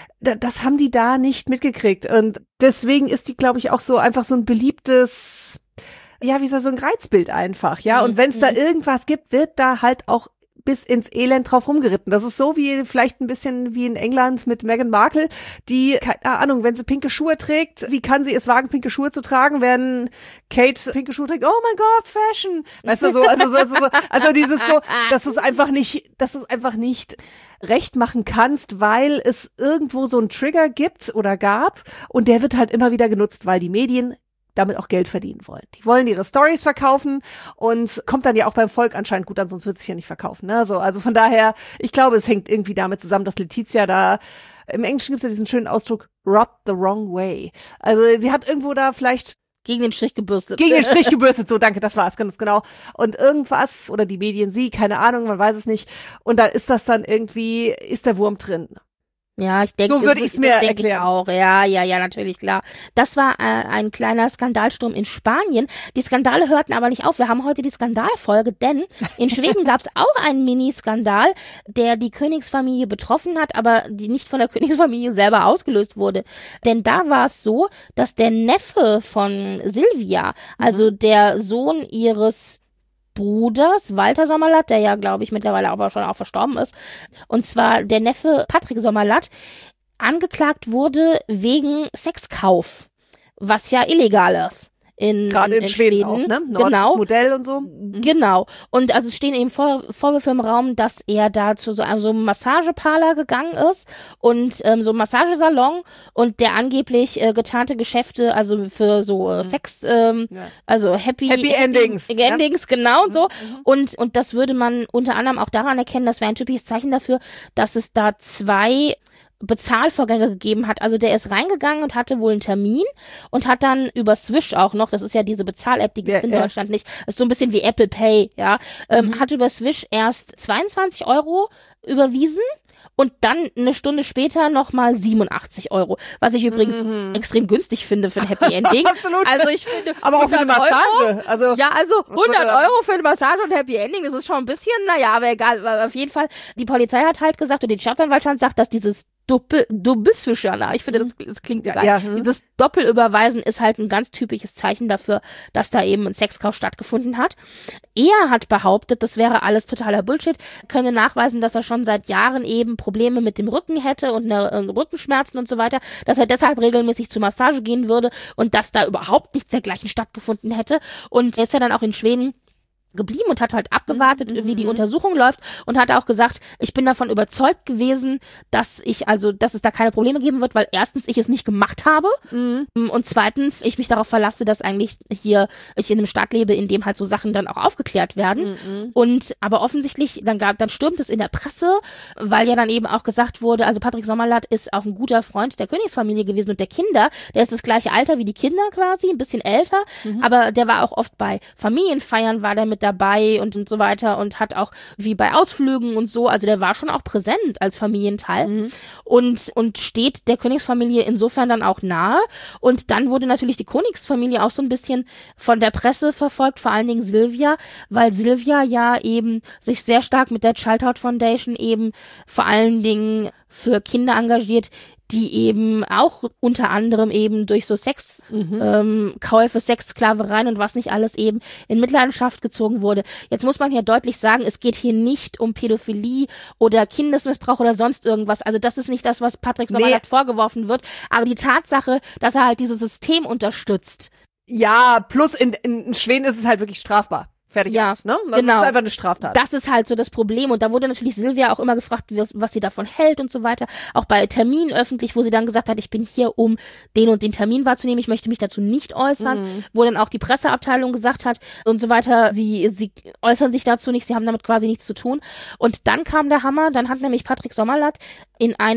C: Das haben die da nicht mitgekriegt und deswegen ist die, glaube ich, auch so einfach so ein beliebtes, ja, wie soll so ein Reizbild einfach, ja. Und wenn es da irgendwas gibt, wird da halt auch bis ins Elend drauf rumgeritten. Das ist so wie vielleicht ein bisschen wie in England mit Meghan Markle, die, keine Ahnung, wenn sie pinke Schuhe trägt, wie kann sie es wagen, pinke Schuhe zu tragen, wenn Kate pinke Schuhe trägt? Oh mein Gott, Fashion! Weißt du, so, also, so, also, so, also dieses so, dass du es einfach nicht, dass du es einfach nicht recht machen kannst, weil es irgendwo so einen Trigger gibt oder gab und der wird halt immer wieder genutzt, weil die Medien damit auch Geld verdienen wollen. Die wollen ihre Stories verkaufen und kommt dann ja auch beim Volk anscheinend gut an, sonst wird es sich ja nicht verkaufen. Ne? So, also von daher, ich glaube, es hängt irgendwie damit zusammen, dass Letizia da, im Englischen gibt es ja diesen schönen Ausdruck, rubbed the wrong way. Also sie hat irgendwo da vielleicht
B: gegen den Strich gebürstet.
C: Gegen den Strich gebürstet, so, danke, das war es ganz genau. Und irgendwas, oder die Medien sie, keine Ahnung, man weiß es nicht. Und da ist das dann irgendwie, ist der Wurm drin.
B: Ja, ich denke,
C: so würde ich es mir
B: denke
C: erklären.
B: Ich auch. Ja, ja, ja, natürlich, klar. Das war äh, ein kleiner Skandalsturm in Spanien. Die Skandale hörten aber nicht auf. Wir haben heute die Skandalfolge, denn in Schweden gab es auch einen Mini-Skandal, der die Königsfamilie betroffen hat, aber die nicht von der Königsfamilie selber ausgelöst wurde. Denn da war es so, dass der Neffe von Silvia, also mhm. der Sohn ihres Bruders, Walter Sommerlath, der ja, glaube ich, mittlerweile aber schon auch verstorben ist, und zwar der Neffe Patrick Sommerlath, angeklagt wurde wegen Sexkauf, was ja illegal ist. In,
C: Gerade in, in Schweden, Schweden auch, ne?
B: Genau.
C: Modell und so.
B: Genau. Und also es stehen eben Vor Vorwürfe im Raum, dass er da zu so einem so Massageparler gegangen ist und ähm, so einem Massagesalon und der angeblich äh, getarnte Geschäfte, also für so äh, Sex, ähm, ja. also Happy,
C: Happy Endings.
B: Happy Endings, ja. Genau und so. Mhm. Und, und das würde man unter anderem auch daran erkennen, das wäre ein typisches Zeichen dafür, dass es da zwei Bezahlvorgänge gegeben hat. Also der ist reingegangen und hatte wohl einen Termin und hat dann über Swish auch noch, das ist ja diese Bezahl-App, die gibt's ja, in ja. Deutschland nicht, das ist so ein bisschen wie Apple Pay, ja, ähm, mhm. hat über Swish erst zweiundzwanzig Euro überwiesen und dann eine Stunde später nochmal siebenundachtzig Euro, was ich übrigens mhm. extrem günstig finde für ein Happy Ending.
C: Absolut.
B: Also ich finde,
C: aber auch für eine Massage.
B: Euro, also, ja, also hundert Euro für eine Massage und Happy Ending, das ist schon ein bisschen, naja, aber egal, auf jeden Fall, die Polizei hat halt gesagt und die Staatsanwaltschaft sagt, dass dieses Doppel, Doppelswischerler. Ich finde, das, das klingt so geil. Ja, ja. Dieses Doppelüberweisen ist halt ein ganz typisches Zeichen dafür, dass da eben ein Sexkauf stattgefunden hat. Er hat behauptet, das wäre alles totaler Bullshit, könne nachweisen, dass er schon seit Jahren eben Probleme mit dem Rücken hätte und eine, äh, Rückenschmerzen und so weiter, dass er deshalb regelmäßig zur Massage gehen würde und dass da überhaupt nichts dergleichen stattgefunden hätte. Und er ist ja dann auch in Schweden geblieben und hat halt abgewartet, mhm. wie die Untersuchung läuft und hat auch gesagt, ich bin davon überzeugt gewesen, dass ich also, dass es da keine Probleme geben wird, weil erstens ich es nicht gemacht habe mhm. und zweitens ich mich darauf verlasse, dass eigentlich hier ich in einem Staat lebe, in dem halt so Sachen dann auch aufgeklärt werden mhm. und aber offensichtlich dann gab, dann stürmt es in der Presse, weil ja dann eben auch gesagt wurde, also Patrick Sommerlath ist auch ein guter Freund der Königsfamilie gewesen und der Kinder, der ist das gleiche Alter wie die Kinder quasi, ein bisschen älter, mhm. aber der war auch oft bei Familienfeiern, war der mit dabei und, und so weiter und hat auch wie bei Ausflügen und so, also der war schon auch präsent als Familienteil mhm. und, und steht der Königsfamilie insofern dann auch nahe und dann wurde natürlich die Königsfamilie auch so ein bisschen von der Presse verfolgt, vor allen Dingen Silvia, weil Silvia ja eben sich sehr stark mit der Childhood Foundation eben vor allen Dingen für Kinder engagiert, die eben auch unter anderem eben durch so Sexkäufe, mhm. ähm, Sexsklavereien und was nicht alles eben in Mitleidenschaft gezogen wurde. Jetzt muss man hier deutlich sagen, es geht hier nicht um Pädophilie oder Kindesmissbrauch oder sonst irgendwas. Also das ist nicht das, was Patrick Sommerlath nee. vorgeworfen wird. Aber die Tatsache, dass er halt dieses System unterstützt.
C: Ja, plus in, in Schweden ist es halt wirklich strafbar. Fertig
B: ja,
C: aus, ne? Das
B: genau.
C: ist einfach eine Straftat.
B: Das ist halt so das Problem. Und da wurde natürlich Silvia auch immer gefragt, was, was sie davon hält und so weiter. Auch bei Terminen öffentlich, wo sie dann gesagt hat, ich bin hier, um den und den Termin wahrzunehmen. Ich möchte mich dazu nicht äußern. Mhm. Wo dann auch die Presseabteilung gesagt hat und so weiter, sie, sie äußern sich dazu nicht, sie haben damit quasi nichts zu tun. Und dann kam der Hammer, dann hat nämlich Patrick Sommerlath in einer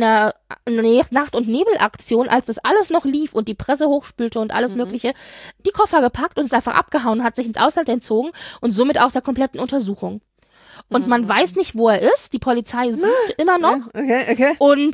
B: Nacht- und Nebelaktion, als das alles noch lief und die Presse hochspülte und alles mhm. Mögliche, die Koffer gepackt und ist einfach abgehauen, hat sich ins Ausland entzogen und somit auch der kompletten Untersuchung. Und mhm. man weiß nicht, wo er ist. Die Polizei sucht immer noch.
C: Okay, okay.
B: Und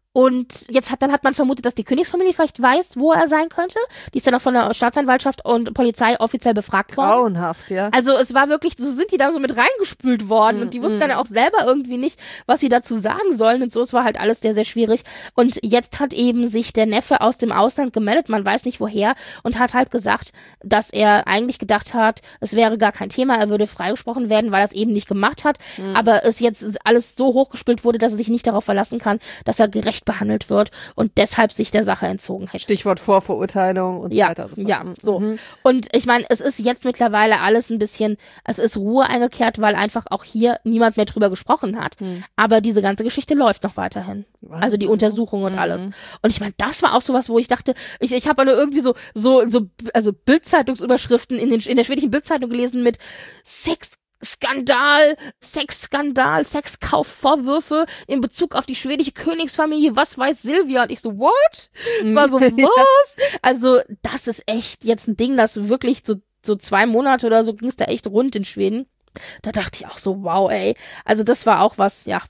B: Und jetzt hat, dann hat man vermutet, dass die Königsfamilie vielleicht weiß, wo er sein könnte. Die ist dann auch von der Staatsanwaltschaft und Polizei offiziell befragt worden.
C: Grauenhaft, ja.
B: Also es war wirklich, so sind die da so mit reingespült worden mm, und die wussten mm. dann auch selber irgendwie nicht, was sie dazu sagen sollen und so. Es war halt alles sehr, sehr schwierig. Und jetzt hat eben sich der Neffe aus dem Ausland gemeldet, man weiß nicht woher, und hat halt gesagt, dass er eigentlich gedacht hat, es wäre gar kein Thema, er würde freigesprochen werden, weil er es eben nicht gemacht hat. Mm. Aber es jetzt alles so hochgespült wurde, dass er sich nicht darauf verlassen kann, dass er gerecht behandelt wird und deshalb sich der Sache entzogen hätte.
C: Stichwort Vorverurteilung und so
B: ja,
C: weiter. So
B: ja, so.
C: Mhm.
B: Und ich meine, es ist jetzt mittlerweile alles ein bisschen, es ist Ruhe eingekehrt, weil einfach auch hier niemand mehr drüber gesprochen hat. Mhm. Aber diese ganze Geschichte läuft noch weiterhin. Was? Also die Untersuchung und mhm. alles. Und ich meine, das war auch sowas, wo ich dachte, ich, ich habe nur irgendwie so, so, so, also Bildzeitungsüberschriften in, den, in der schwedischen Bildzeitung gelesen mit Sex Skandal, Sexskandal, Sexkaufvorwürfe in Bezug auf die schwedische Königsfamilie, was weiß Silvia? Und ich so, what? Ich war so, was? Also, das ist echt jetzt ein Ding, das wirklich so, so zwei Monate oder so ging es da echt rund in Schweden. Da dachte ich auch so, wow, ey. Also das war auch was, ja.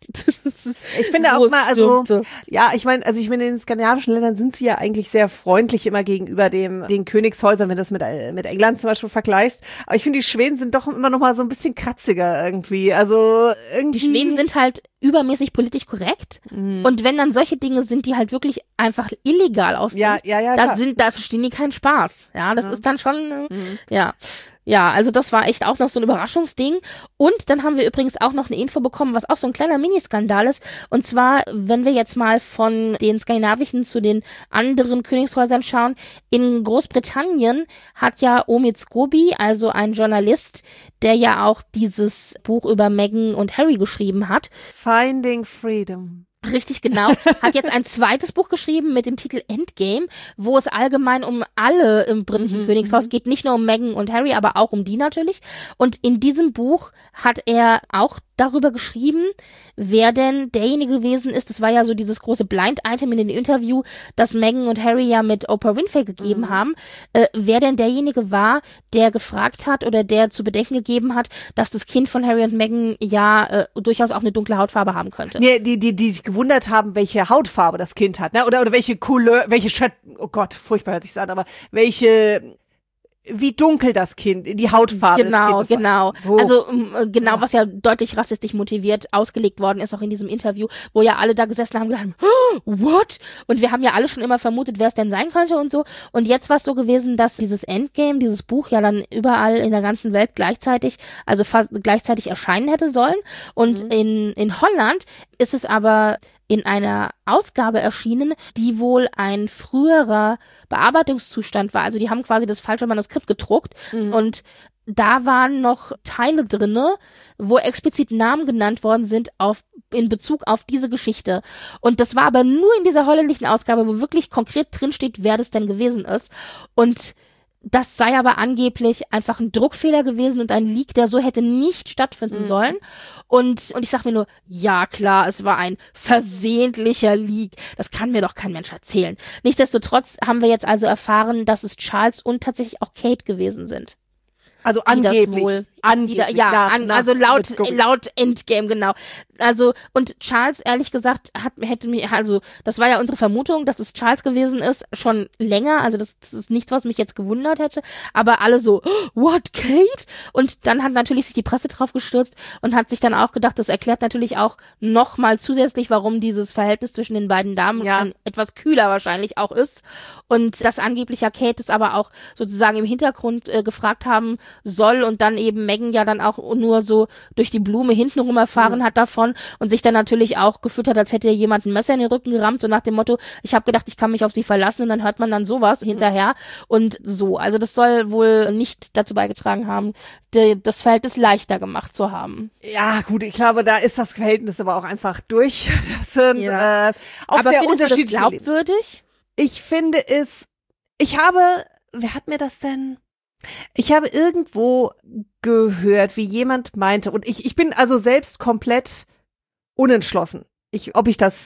C: Ich finde auch mal, also, ja, ich meine, also ich meine, in den skandinavischen Ländern sind sie ja eigentlich sehr freundlich immer gegenüber dem, den Königshäusern, wenn du das mit, mit England zum Beispiel vergleichst. Aber ich finde, die Schweden sind doch immer noch mal so ein bisschen kratziger irgendwie. Also irgendwie.
B: Die Schweden sind halt übermäßig politisch korrekt. Mhm. Und wenn dann solche Dinge sind, die halt wirklich einfach illegal aussehen,
C: ja, ja, ja,
B: da
C: klar.
B: sind, da verstehen die keinen Spaß. Ja, das
C: ja.
B: ist dann schon, mhm. ja.
C: Ja,
B: also das war echt auch noch so ein Überraschungsding. Und dann haben wir übrigens auch noch eine Info bekommen, was auch so ein kleiner Miniskandal ist. Und zwar, wenn wir jetzt mal von den skandinavischen zu den anderen Königshäusern schauen, in Großbritannien hat ja Omid Scobie, also ein Journalist, der ja auch dieses Buch über Meghan und Harry geschrieben hat.
C: Finding Freedom.
B: Richtig, genau. Hat jetzt ein zweites Buch geschrieben mit dem Titel Endgame, wo es allgemein um alle im britischen mhm, Königshaus geht. Nicht nur um Meghan und Harry, aber auch um die natürlich. Und in diesem Buch hat er auch darüber geschrieben, wer denn derjenige gewesen ist. Das war ja so dieses große Blind-Item in dem Interview, das Meghan und Harry ja mit Oprah Winfrey gegeben mhm. haben. Äh, wer denn derjenige war, der gefragt hat oder der zu bedenken gegeben hat, dass das Kind von Harry und Meghan ja äh, durchaus auch eine dunkle Hautfarbe haben könnte.
C: Nee, die, die, die sich gewundert haben, welche Hautfarbe das Kind hat, ne? Oder, oder welche Couleur, welche Schatten, oh Gott, furchtbar hört sich's an, aber welche, wie dunkel das Kind, die Hautfarbe
B: genau,
C: des Kindes
B: genau.
C: So.
B: Also genau, was ja deutlich rassistisch motiviert ausgelegt worden ist, auch in diesem Interview, wo ja alle da gesessen haben und gedacht, oh, what? Und wir haben ja alle schon immer vermutet, wer es denn sein könnte und so. Und jetzt war es so gewesen, dass dieses Endgame, dieses Buch ja dann überall in der ganzen Welt gleichzeitig, also fast gleichzeitig erscheinen hätte sollen. Und mhm. in in Holland ist es aber in einer Ausgabe erschienen, die wohl ein früherer Bearbeitungszustand war. Also die haben quasi das falsche Manuskript gedruckt mhm. und da waren noch Teile drinne, wo explizit Namen genannt worden sind auf in Bezug auf diese Geschichte. Und das war aber nur in dieser holländischen Ausgabe, wo wirklich konkret drinsteht, wer das denn gewesen ist. Und das sei aber angeblich einfach ein Druckfehler gewesen und ein Leak, der so hätte nicht stattfinden mhm. sollen. Und, und ich sag mir nur, ja klar, es war ein versehentlicher Leak. Das kann mir doch kein Mensch erzählen. Nichtsdestotrotz haben wir jetzt also erfahren, dass es Charles und tatsächlich auch Kate gewesen sind.
C: Also angeblich. Wohl, angeblich.
B: Die, ja,
C: nach,
B: an,
C: nach,
B: also laut laut Endgame, genau. Also, und Charles, ehrlich gesagt, hat hätte mir, also, das war ja unsere Vermutung, dass es Charles gewesen ist, schon länger. Also, das, das ist nichts, was mich jetzt gewundert hätte. Aber alle so, what, Kate? Und dann hat natürlich sich die Presse drauf gestürzt und hat sich dann auch gedacht, das erklärt natürlich auch nochmal zusätzlich, warum dieses Verhältnis zwischen den beiden Damen
C: ja.
B: dann etwas kühler wahrscheinlich auch ist. Und dass angeblich ja Kate es aber auch sozusagen im Hintergrund äh, gefragt haben soll und dann eben Meghan ja dann auch nur so durch die Blume hintenrum erfahren mhm. hat davon und sich dann natürlich auch gefühlt hat, als hätte jemand ein Messer in den Rücken gerammt, so nach dem Motto, ich habe gedacht, ich kann mich auf sie verlassen und dann hört man dann sowas mhm. hinterher und so. Also das soll wohl nicht dazu beigetragen haben, die, das Verhältnis leichter gemacht zu haben.
C: Ja, gut, ich glaube, da ist das Verhältnis aber auch einfach durch. Das sind ja. äh, auch
B: aber
C: sehr unterschiedlich.
B: Glaubwürdig?
C: Ich finde es, ich habe, wer hat mir das denn? Ich habe irgendwo gehört, wie jemand meinte, und ich, ich bin also selbst komplett unentschlossen, ich, ob ich das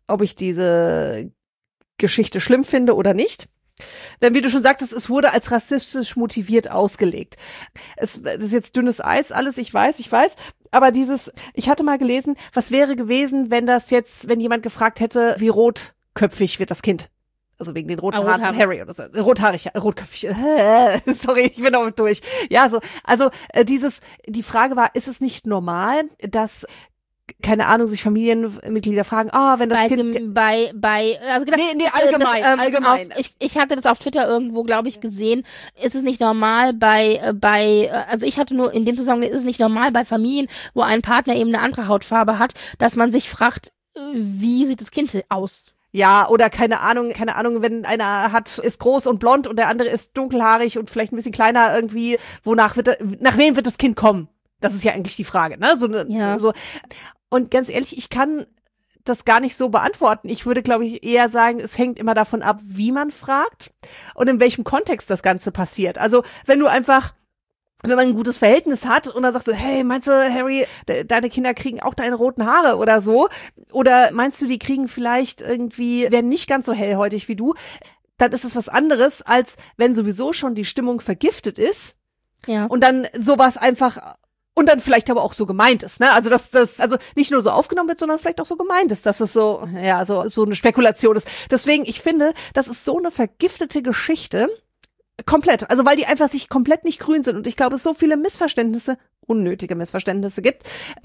C: ob ich diese Geschichte schlimm finde oder nicht. Denn wie du schon sagtest, es wurde als rassistisch motiviert ausgelegt. Es das ist jetzt dünnes Eis, alles, ich weiß, ich weiß. Aber dieses, ich hatte mal gelesen, was wäre gewesen, wenn das jetzt, wenn jemand gefragt hätte, wie rotköpfig wird das Kind? Also wegen den roten
B: ah,
C: Haaren von Harry oder so. Rothaarig, ja, rotköpfig. Äh, sorry, ich bin auch durch. Ja, so, also äh, dieses, die Frage war, ist es nicht normal, dass keine Ahnung, sich Familienmitglieder fragen, ah, oh, wenn das
B: bei,
C: Kind...
B: Bei, bei, also gedacht,
C: nee, nee, allgemein,
B: das, ähm,
C: allgemein.
B: Auf, ich, ich hatte das auf Twitter irgendwo, glaube ich, gesehen. Ist es nicht normal bei, bei, also ich hatte nur in dem Zusammenhang, ist es nicht normal bei Familien, wo ein Partner eben eine andere Hautfarbe hat, dass man sich fragt, wie sieht das Kind aus?
C: Ja, oder keine Ahnung, keine Ahnung, wenn einer hat, ist groß und blond und der andere ist dunkelhaarig und vielleicht ein bisschen kleiner irgendwie, wonach wird, nach wem wird das Kind kommen? Das ist ja eigentlich die Frage, ne? So,
B: ja.
C: so. Und ganz ehrlich, ich kann das gar nicht so beantworten. Ich würde, glaube ich, eher sagen, es hängt immer davon ab, wie man fragt und in welchem Kontext das Ganze passiert. Also, wenn du einfach, wenn man ein gutes Verhältnis hat und dann sagst du, hey, meinst du, Harry, de- deine Kinder kriegen auch deine roten Haare oder so? Oder meinst du, die kriegen vielleicht irgendwie, werden nicht ganz so hellhäutig wie du? Dann ist es was anderes, als wenn sowieso schon die Stimmung vergiftet ist.
B: Ja.
C: Und dann sowas einfach und dann vielleicht aber auch so gemeint ist, ne? Also dass das also nicht nur so aufgenommen wird, sondern vielleicht auch so gemeint ist, dass es so ja so so eine Spekulation ist. Deswegen, ich finde, das ist so eine vergiftete Geschichte, komplett. Also weil die einfach sich komplett nicht grün sind und ich glaube, es so viele Missverständnisse, unnötige Missverständnisse gibt,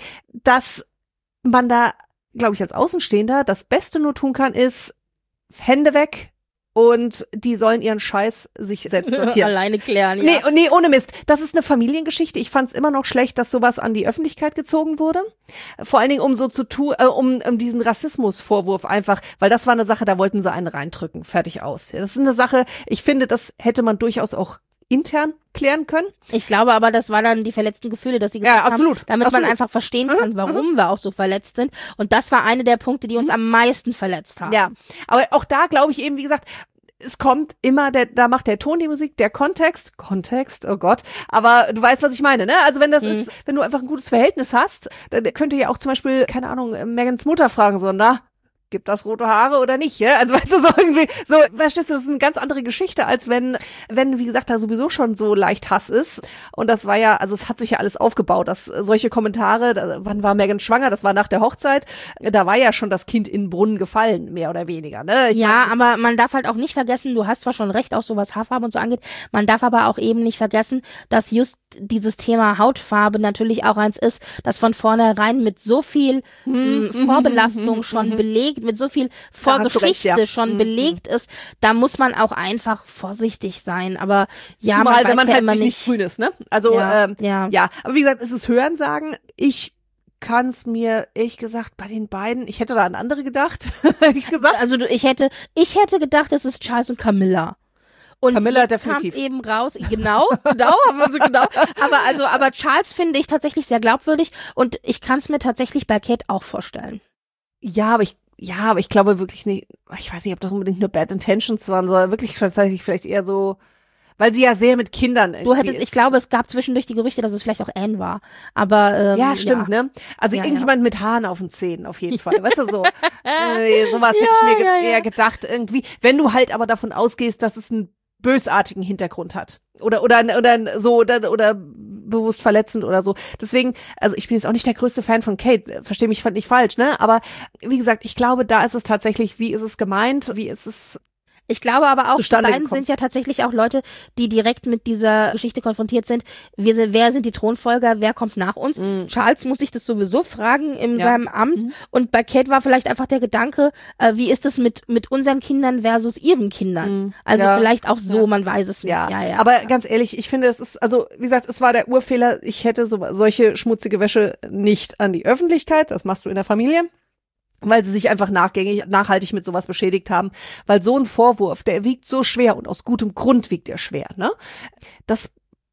C: dass man da, glaube ich, als Außenstehender das Beste nur tun kann, ist Hände weg. Und die sollen ihren Scheiß sich selbst sortieren.
B: Alleine klären, ja.
C: Nee, nee, ohne Mist. Das ist eine Familiengeschichte. Ich fand es immer noch schlecht, dass sowas an die Öffentlichkeit gezogen wurde. Vor allen Dingen, um so zu tun, äh, um, um diesen Rassismusvorwurf einfach, weil das war eine Sache, da wollten sie einen reindrücken. Fertig aus. Das ist eine Sache, ich finde, das hätte man durchaus auch intern klären können.
B: Ich glaube aber, das war dann die verletzten Gefühle, dass sie gesagt
C: ja, absolut,
B: haben, damit
C: absolut.
B: man einfach verstehen kann, warum mhm. wir auch so verletzt sind. Und das war eine der Punkte, die uns mhm. am meisten verletzt haben.
C: Ja, aber auch da glaube ich eben, wie gesagt, es kommt immer, der, da macht der Ton die Musik, der Kontext, Kontext, oh Gott, aber du weißt, was ich meine, ne? Also wenn das mhm. ist, wenn du einfach ein gutes Verhältnis hast, dann könnte ja auch zum Beispiel, keine Ahnung, Megans Mutter fragen, so, na, gibt das rote Haare oder nicht, ja? Also weißt du, so irgendwie, so, verstehst du, das ist eine ganz andere Geschichte, als wenn, wenn, wie gesagt, da sowieso schon so leicht Hass ist. Und das war ja, also es hat sich ja alles aufgebaut, dass solche Kommentare, da, wann war Megan schwanger? Das war nach der Hochzeit, da war ja schon das Kind in den Brunnen gefallen, mehr oder weniger, ne? Ich
B: ja,
C: mein,
B: aber man darf halt auch nicht vergessen, du hast zwar schon recht, auch so was Haarfarbe und so angeht, man darf aber auch eben nicht vergessen, dass just dieses Thema Hautfarbe natürlich auch eins ist, das von vornherein mit so viel hm, mh, Vorbelastung schon belegt, mit so viel Vorgeschichte recht, ja. schon mhm. belegt ist, da muss man auch einfach vorsichtig sein. Aber ja,
C: Zumal,
B: man weiß
C: wenn man
B: ja
C: halt
B: immer
C: sich
B: nicht,
C: nicht grün ist, ne? Also
B: ja,
C: ähm,
B: ja.
C: ja, aber wie gesagt, es ist Hörensagen. Ich kann es mir ehrlich gesagt bei den beiden, ich hätte da an andere gedacht, ehrlich gesagt.
B: Also du, ich hätte, ich hätte gedacht, es ist Charles und Camilla. Und
C: Camilla
B: jetzt
C: definitiv.
B: kam's eben raus, genau, genau, aber, genau. aber also, aber Charles finde ich tatsächlich sehr glaubwürdig und ich kann es mir tatsächlich bei Kate auch vorstellen.
C: Ja, aber ich, ja, aber ich glaube wirklich nicht, ich weiß nicht, ob das unbedingt nur Bad Intentions waren, sondern wirklich tatsächlich vielleicht eher so, weil sie ja sehr mit Kindern irgendwie
B: Du hättest,
C: ist.
B: ich glaube, es gab zwischendurch die Gerüchte, dass es vielleicht auch Anne war, aber ähm,
C: ja, stimmt,
B: ja.
C: ne? Also
B: ja,
C: irgendjemand
B: ja.
C: mit Haaren auf den Zähnen auf jeden Fall, weißt du so, äh, sowas ja, hätte ich mir ge-
B: ja, ja.
C: eher gedacht irgendwie, wenn du halt aber davon ausgehst, dass es einen bösartigen Hintergrund hat oder oder oder so oder oder bewusst verletzend oder so. Deswegen, also ich bin jetzt auch nicht der größte Fan von Kate, verstehe mich nicht falsch, ne? Aber wie gesagt, ich glaube, da ist es tatsächlich, wie ist es gemeint, wie ist es
B: Ich glaube aber auch, die
C: zustande
B: beiden
C: gekommen.
B: sind ja tatsächlich auch Leute, die direkt mit dieser Geschichte konfrontiert sind. Wir sind, wer sind die Thronfolger? Wer kommt nach uns?
C: Mhm.
B: Charles muss sich das sowieso fragen in
C: Ja.
B: seinem Amt.
C: Mhm.
B: Und bei Kate war vielleicht einfach der Gedanke, äh, wie ist es mit, mit unseren Kindern versus ihren Kindern?
C: Mhm.
B: Also
C: Ja.
B: vielleicht auch so,
C: Ja.
B: man weiß es nicht.
C: Ja,
B: Ja, ja.
C: aber ganz ehrlich, ich finde, das ist, also wie gesagt, es war der Urfehler, ich hätte so, solche schmutzige Wäsche nicht an die Öffentlichkeit, das machst du in der Familie, weil sie sich einfach nachgängig, nachhaltig mit sowas beschädigt haben, weil so ein Vorwurf, der wiegt so schwer und aus gutem Grund wiegt er schwer, ne? Das,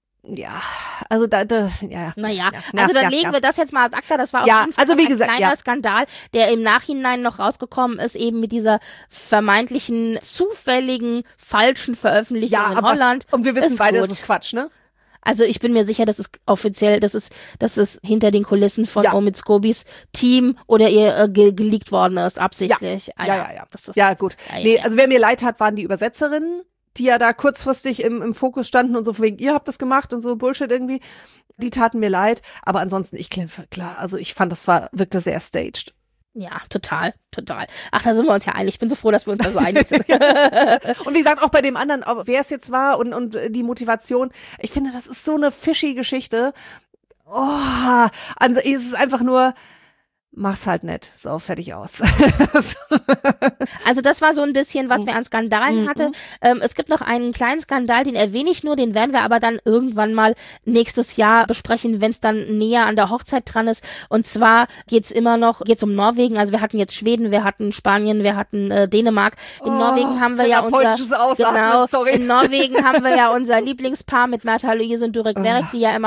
C: ja, also da, da ja.
B: Naja,
C: ja,
B: also dann
C: ja,
B: legen
C: ja.
B: wir das jetzt mal ad acta. Das war auf
C: Ja,
B: jeden Fall
C: also wie
B: ein
C: gesagt,
B: kleiner
C: ja.
B: Skandal, der im Nachhinein noch rausgekommen ist, eben mit dieser vermeintlichen, zufälligen, falschen Veröffentlichung
C: Ja,
B: in
C: aber
B: Holland.
C: was, und wir wissen
B: Ist
C: beide,
B: gut.
C: das ist Quatsch, ne?
B: Also ich bin mir sicher, das ist offiziell, das ist, das ist hinter den Kulissen von
C: ja.
B: Omid Scobys Team oder ihr äh, ge geleakt worden ist, absichtlich.
C: Ja,
B: ah,
C: ja, ja. Ja,
B: das ist,
C: ja gut.
B: Ja, ja,
C: nee,
B: ja.
C: also wer mir leid hat, waren die Übersetzerinnen, die ja da kurzfristig im, im Fokus standen und so von wegen, ihr habt das gemacht und so Bullshit irgendwie. Die taten mir leid, aber ansonsten, ich klar, also ich fand, das war, wirkte sehr staged.
B: Ja, total, total. Ach, da sind wir uns ja einig. Ich bin so froh, dass wir uns da so einig sind.
C: Und wie gesagt, auch bei dem anderen, wer es jetzt war und, und die Motivation, ich finde, das ist so eine fishy Geschichte. Oh, also es ist einfach nur, mach's halt nett. So, fertig aus.
B: Also das war so ein bisschen, was wir an Skandalen
C: mhm.
B: hatten. Ähm, es gibt noch einen kleinen Skandal, den erwähne ich nur, den werden wir aber dann irgendwann mal nächstes Jahr besprechen, wenn es dann näher an der Hochzeit dran ist. Und zwar geht's immer noch, geht's um Norwegen. Also wir hatten jetzt Schweden, wir hatten Spanien, wir hatten äh, Dänemark. In
C: oh,
B: Norwegen haben wir ja unser, genau,
C: sorry.
B: in Norwegen haben wir ja unser Lieblingspaar mit Märtha Louise und Durek Verrek, die ja immer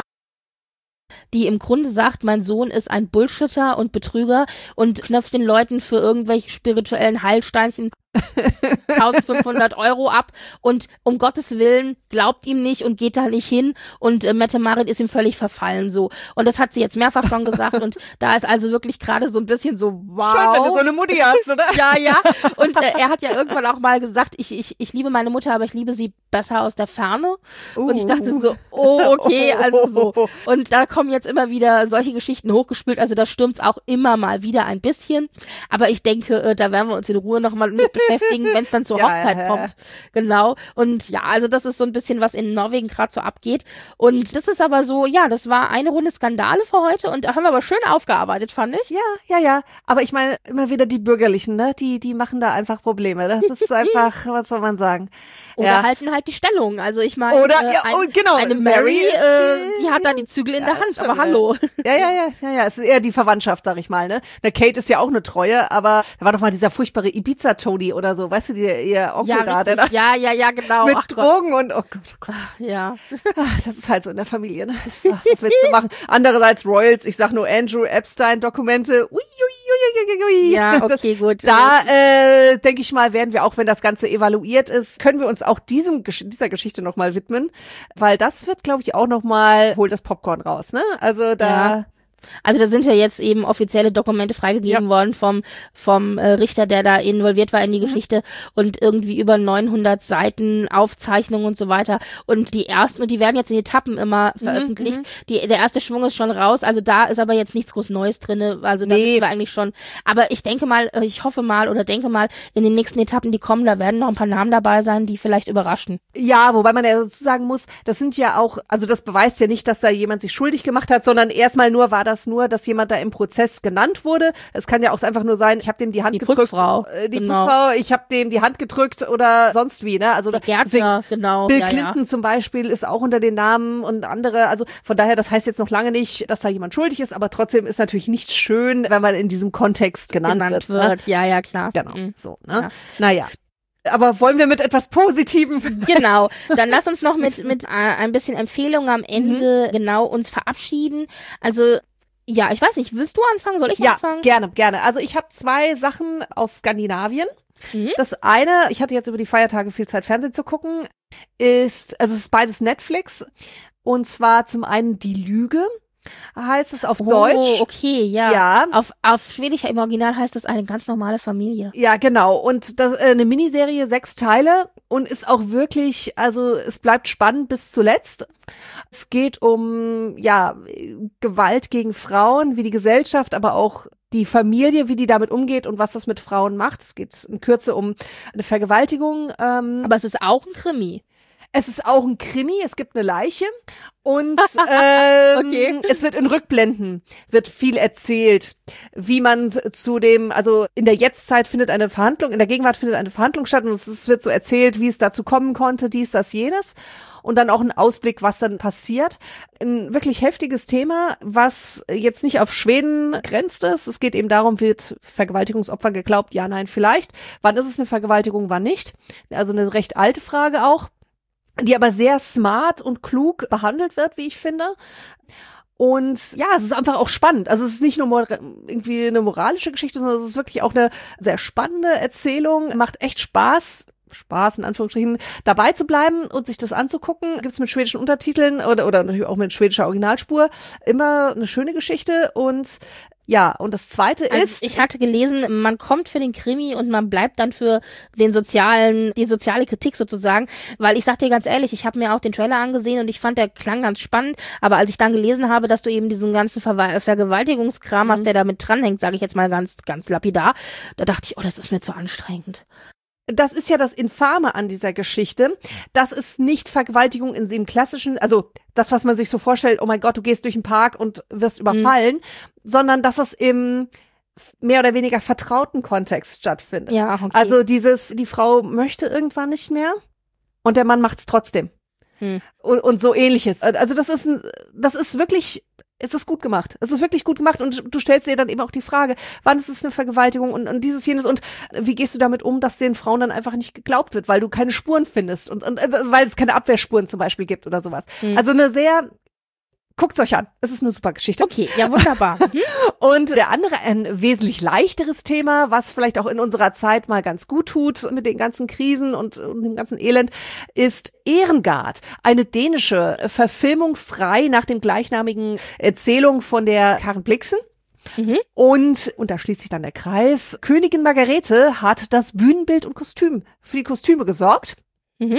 B: die im Grunde sagt, mein Sohn ist ein Bullshitter und Betrüger und knöpft den Leuten für irgendwelche spirituellen Heilsteinchen eintausendfünfhundert Euro ab und um Gottes Willen glaubt ihm nicht und geht da nicht hin und äh, Mette-Marit ist ihm völlig verfallen so. Und das hat sie jetzt mehrfach schon gesagt und da ist also wirklich gerade so ein bisschen so, wow.
C: Schön, wenn du so eine Mutti hast, oder?
B: Ja, ja. Und äh, er hat ja irgendwann auch mal gesagt, ich, ich, ich liebe meine Mutter, aber ich liebe sie besser aus der Ferne. Uh. Und ich dachte so, oh, okay, also so. Und da kommen jetzt immer wieder solche Geschichten hochgespült, also da stürmt's auch immer mal wieder ein bisschen. Aber ich denke, äh, da werden wir uns in Ruhe nochmal mit beschäftigen, wenn es dann zur
C: ja,
B: Hochzeit
C: ja, ja.
B: kommt. Genau. Und ja, also das ist so ein bisschen, was in Norwegen gerade so abgeht. Und das ist aber so, ja, das war eine Runde Skandale für heute und da haben wir aber schön aufgearbeitet, fand ich.
C: Ja, ja, ja. Aber ich meine, immer wieder die Bürgerlichen, ne? Die, die machen da einfach Probleme. Ne? Das ist einfach, was soll man sagen?
B: Oder
C: ja.
B: halten halt die Stellung. Also ich meine,
C: Oder,
B: äh,
C: ja,
B: ein,
C: oh, genau.
B: eine Mary, äh, die hat da die Zügel in
C: ja,
B: der Hand,
C: schon,
B: aber hallo.
C: Ja, ja, ja, ja, ja. Es ist eher die Verwandtschaft, sag ich mal, ne? Na, Kate ist ja auch eine Treue, aber da war doch mal dieser furchtbare Ibiza-Tony oder so, weißt du, die, ihr Onkel
B: Ja,
C: da, der
B: richtig. ja, ja, ja, genau.
C: mit
B: Ach Gott.
C: Drogen und, oh Gott, oh Gott.
B: Ja.
C: Ach, das ist halt so in der Familie, ne? Das, das willst du machen. Andererseits Royals, ich sag nur Andrew Epstein-Dokumente. Ui, ui, ui, ui, ui.
B: Ja, okay, gut.
C: Da, äh, denke ich mal, werden wir auch, wenn das Ganze evaluiert ist, können wir uns auch diesem, dieser Geschichte nochmal widmen, weil das wird, glaube ich, auch nochmal, hol das Popcorn raus, ne? Also da...
B: Ja. Also da sind ja jetzt eben offizielle Dokumente freigegeben
C: ja.
B: worden vom vom äh, Richter, der da involviert war in die mhm. Geschichte und irgendwie über neunhundert Seiten Aufzeichnungen und so weiter und die ersten, und die werden jetzt in Etappen immer veröffentlicht. Mhm. Die, der erste Schwung ist schon raus, also da ist aber jetzt nichts groß Neues drinne, also da
C: nee.
B: wissen wir eigentlich schon. Aber ich denke mal, ich hoffe mal oder denke mal, in den nächsten Etappen, die kommen, da werden noch ein paar Namen dabei sein, die vielleicht überraschen.
C: Ja, wobei man ja dazu sagen muss, das sind ja auch, also das beweist ja nicht, dass da jemand sich schuldig gemacht hat, sondern erstmal nur war das nur, dass jemand da im Prozess genannt wurde. Es kann ja auch einfach nur sein, ich habe dem die Hand
B: die
C: gedrückt.
B: Putzfrau.
C: Äh, die
B: genau.
C: Putzfrau, ich habe dem die Hand gedrückt oder sonst wie, ne? Also
B: der Gärtner, genau.
C: Bill
B: ja,
C: Clinton
B: ja.
C: zum Beispiel ist auch unter den Namen und andere. Also von daher, das heißt jetzt noch lange nicht, dass da jemand schuldig ist, aber trotzdem ist natürlich nicht schön, wenn man in diesem Kontext genannt,
B: genannt
C: wird.
B: wird.
C: Ne?
B: Ja, ja, klar.
C: Genau,
B: mhm.
C: so, ne?
B: Ja.
C: Naja. Aber wollen wir mit etwas Positivem?
B: Genau. Dann lass uns noch mit mit äh, ein bisschen Empfehlung am Ende mhm. genau uns verabschieden. Also ja, ich weiß nicht, willst du anfangen? Soll ich
C: ja,
B: anfangen?
C: Ja, gerne, gerne. Also ich habe zwei Sachen aus Skandinavien. Mhm. Das eine, ich hatte jetzt über die Feiertage viel Zeit, Fernsehen zu gucken, ist, also es ist beides Netflix. Und zwar zum einen Die Lüge. Heißt es auf
B: oh,
C: Deutsch.
B: Oh, okay, ja.
C: ja.
B: Auf, auf Schwedisch im Original heißt es eine ganz normale Familie.
C: Ja, genau. Und das äh, eine Miniserie, sechs Teile und ist auch wirklich, also es bleibt spannend bis zuletzt. Es geht um, ja, Gewalt gegen Frauen, wie die Gesellschaft, aber auch die Familie, wie die damit umgeht und was das mit Frauen macht. Es geht in Kürze um eine Vergewaltigung. Ähm,
B: aber es ist auch ein Krimi.
C: Es ist auch ein Krimi, es gibt eine Leiche und ähm,
B: okay.
C: es wird in Rückblenden, wird viel erzählt, wie man zu dem, also in der Jetztzeit findet eine Verhandlung, in der Gegenwart findet eine Verhandlung statt und es wird so erzählt, wie es dazu kommen konnte, dies, das, jenes und dann auch ein Ausblick, was dann passiert. Ein wirklich heftiges Thema, was jetzt nicht auf Schweden grenzt ist. Es geht eben darum, wird Vergewaltigungsopfer geglaubt? Ja, nein, vielleicht. Wann ist es eine Vergewaltigung, wann nicht? Also eine recht alte Frage auch, die aber sehr smart und klug behandelt wird, wie ich finde. Und ja, es ist einfach auch spannend. Also es ist nicht nur mor- irgendwie eine moralische Geschichte, sondern es ist wirklich auch eine sehr spannende Erzählung. Macht echt Spaß. Spaß, in Anführungsstrichen, dabei zu bleiben und sich das anzugucken. Gibt's mit schwedischen Untertiteln oder, oder natürlich auch mit schwedischer Originalspur. Immer eine schöne Geschichte und ja, und das Zweite
B: also
C: ist...
B: Ich hatte gelesen, man kommt für den Krimi und man bleibt dann für den sozialen, die soziale Kritik sozusagen, weil ich sag dir ganz ehrlich, ich habe mir auch den Trailer angesehen und ich fand, der klang ganz spannend, aber als ich dann gelesen habe, dass du eben diesen ganzen Ver- Vergewaltigungskram hast,
C: Mhm.
B: der da mit dranhängt, sage ich jetzt mal ganz, ganz lapidar, da dachte ich, oh, das ist mir zu anstrengend.
C: Das ist ja das Infame an dieser Geschichte, dass es nicht Vergewaltigung in dem klassischen, also das, was man sich so vorstellt, oh mein Gott, du gehst durch den Park und wirst überfallen, mhm. sondern dass es im mehr oder weniger vertrauten Kontext stattfindet.
B: Ja, okay.
C: Also dieses, die Frau möchte irgendwann nicht mehr und der Mann macht's trotzdem. Hm. Und, und so ähnliches. Also das ist ein, das ist wirklich, es ist gut gemacht. Es ist wirklich gut gemacht und du stellst dir dann eben auch die Frage, wann ist es eine Vergewaltigung und, und dieses, jenes und wie gehst du damit um, dass den Frauen dann einfach nicht geglaubt wird, weil du keine Spuren findest und, und weil es keine Abwehrspuren zum Beispiel gibt oder sowas. Hm. Also eine sehr, guckt's euch an. Es ist eine super Geschichte.
B: Okay, ja, wunderbar. Mhm.
C: Und der andere, ein wesentlich leichteres Thema, was vielleicht auch in unserer Zeit mal ganz gut tut mit den ganzen Krisen und, und dem ganzen Elend, ist Ehrengard. Eine dänische Verfilmung frei nach dem gleichnamigen Erzählung von der Karen Blixen. Mhm. Und, und da schließt sich dann der Kreis, Königin Margarete hat das Bühnenbild und Kostüm, für die Kostüme gesorgt. Mhm.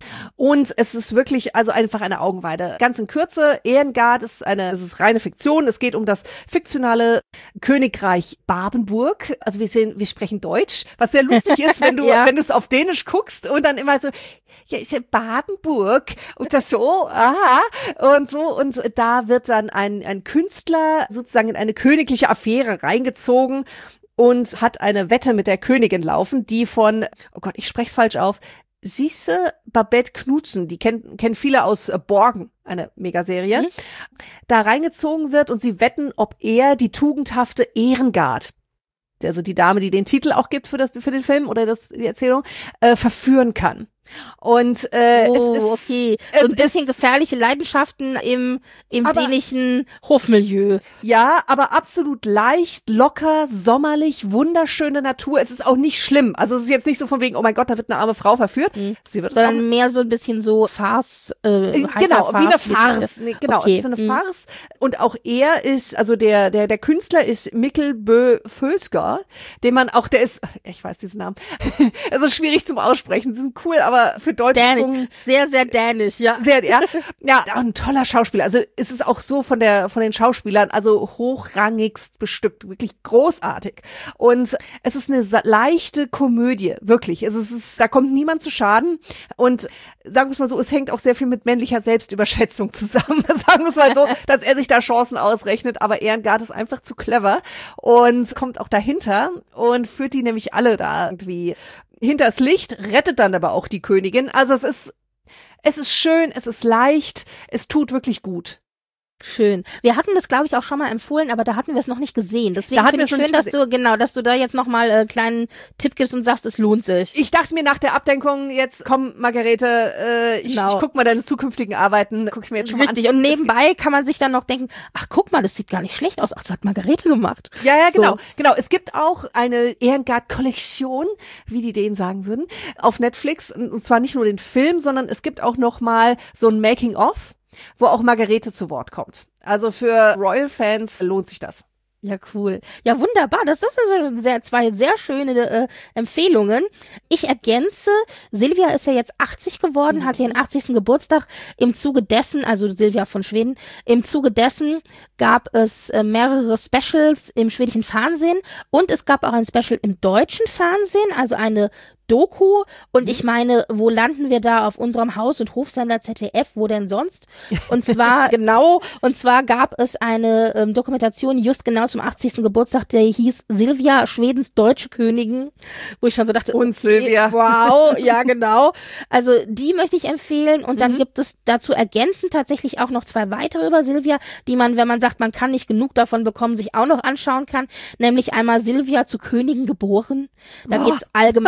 C: Und es ist wirklich also einfach eine Augenweide. Ganz in Kürze, Ehrengard ist eine, es ist reine Fiktion. Es geht um das fiktionale Königreich Babenburg. Also wir sehen, wir sprechen Deutsch, was sehr lustig ist, wenn du, ja. wenn du es auf Dänisch guckst und dann immer so, ja, ist ja Babenburg und das so, aha, und so. Und da wird dann ein, ein Künstler sozusagen in eine königliche Affäre reingezogen und hat eine Wette mit der Königin laufen, die von, oh Gott, ich spreche es falsch auf, Sisse Babette Knudsen, die kennen kennen viele aus äh, Borgen, eine Megaserie, mhm. da reingezogen wird und sie wetten, ob er die tugendhafte Ehrengard, also die Dame, die den Titel auch gibt für das für den Film oder das die Erzählung, äh, verführen kann. Und äh,
B: oh,
C: es ist
B: okay. So ein bisschen gefährliche Leidenschaften im im
C: aber,
B: dänischen Hofmilieu.
C: Ja, aber absolut leicht, locker, sommerlich, wunderschöne Natur. Es ist auch nicht schlimm. Also es ist jetzt nicht so von wegen, oh mein Gott, da wird eine arme Frau verführt. Mhm. Sie wird
B: Sondern auch mehr so ein bisschen so Farce. Äh,
C: genau, wie eine Farce. Nee, genau,
B: okay.
C: es ist eine
B: mhm.
C: Farce. Und auch er ist, also der der der Künstler ist Mikkel Bø Følsker, den man auch, der ist, ich weiß diesen Namen, also schwierig zum Aussprechen. Sie sind cool, aber für deutsche Zungen
B: sehr, sehr dänisch, ja.
C: Sehr, ja. Ja, auch ein toller Schauspieler. Also es ist auch so von der, von den Schauspielern, also hochrangigst bestückt, wirklich großartig. Und es ist eine leichte Komödie, wirklich. Es ist, es ist, da kommt niemand zu Schaden. Und sagen wir es mal so, es hängt auch sehr viel mit männlicher Selbstüberschätzung zusammen. Sagen wir es mal so, dass er sich da Chancen ausrechnet, aber Ehrengard ist einfach zu clever und kommt auch dahinter und führt die nämlich alle da irgendwie hinters Licht, rettet dann aber auch die Königin. Also es ist, es ist schön, es ist leicht, es tut wirklich gut.
B: Schön. Wir hatten das, glaube ich, auch schon mal empfohlen, aber da hatten wir es noch nicht gesehen. Deswegen finde ich schön, dass du, genau, dass du da jetzt nochmal einen äh, kleinen Tipp gibst und sagst, es lohnt sich.
C: Ich dachte mir nach der Abdenkung, jetzt komm, Margarete, äh, ich, genau. ich guck mal deine zukünftigen Arbeiten, guck ich mir jetzt schon
B: Richtig.
C: mal an.
B: Und nebenbei kann man sich dann noch denken, ach, guck mal, das sieht gar nicht schlecht aus. Ach, das hat Margarete gemacht.
C: Ja, ja, genau. So. Genau. Es gibt auch eine Ehrengard-Kollektion, wie die Dänen sagen würden, auf Netflix. Und zwar nicht nur den Film, sondern es gibt auch noch mal so ein Making-of, wo auch Margarete zu Wort kommt. Also für Royal-Fans lohnt sich das.
B: Ja, cool. Ja, wunderbar. Das sind also sehr, zwei sehr schöne äh, Empfehlungen. Ich ergänze, Silvia ist ja jetzt achtzig geworden, mhm. hat ihren achtzigsten Geburtstag. Im Zuge dessen, also Silvia von Schweden, im Zuge dessen gab es äh, mehrere Specials im schwedischen Fernsehen und es gab auch ein Special im deutschen Fernsehen, also eine Doku. Und ich meine, wo landen wir da? Auf unserem Haus- und Hofsender Z D F, wo denn sonst? Und zwar, genau, und zwar gab es eine ähm, Dokumentation just genau zum achtzigsten Geburtstag, der hieß Silvia, Schwedens deutsche Königin, wo ich schon so dachte,
C: und
B: okay,
C: Silvia.
B: Wow, ja genau. Also die möchte ich empfehlen und dann mhm. gibt es dazu ergänzend tatsächlich auch noch zwei weitere über Silvia, die man, wenn man sagt, man kann nicht genug davon bekommen, sich auch noch anschauen kann, nämlich einmal Silvia zu Königin geboren. Da oh. geht es allgemein um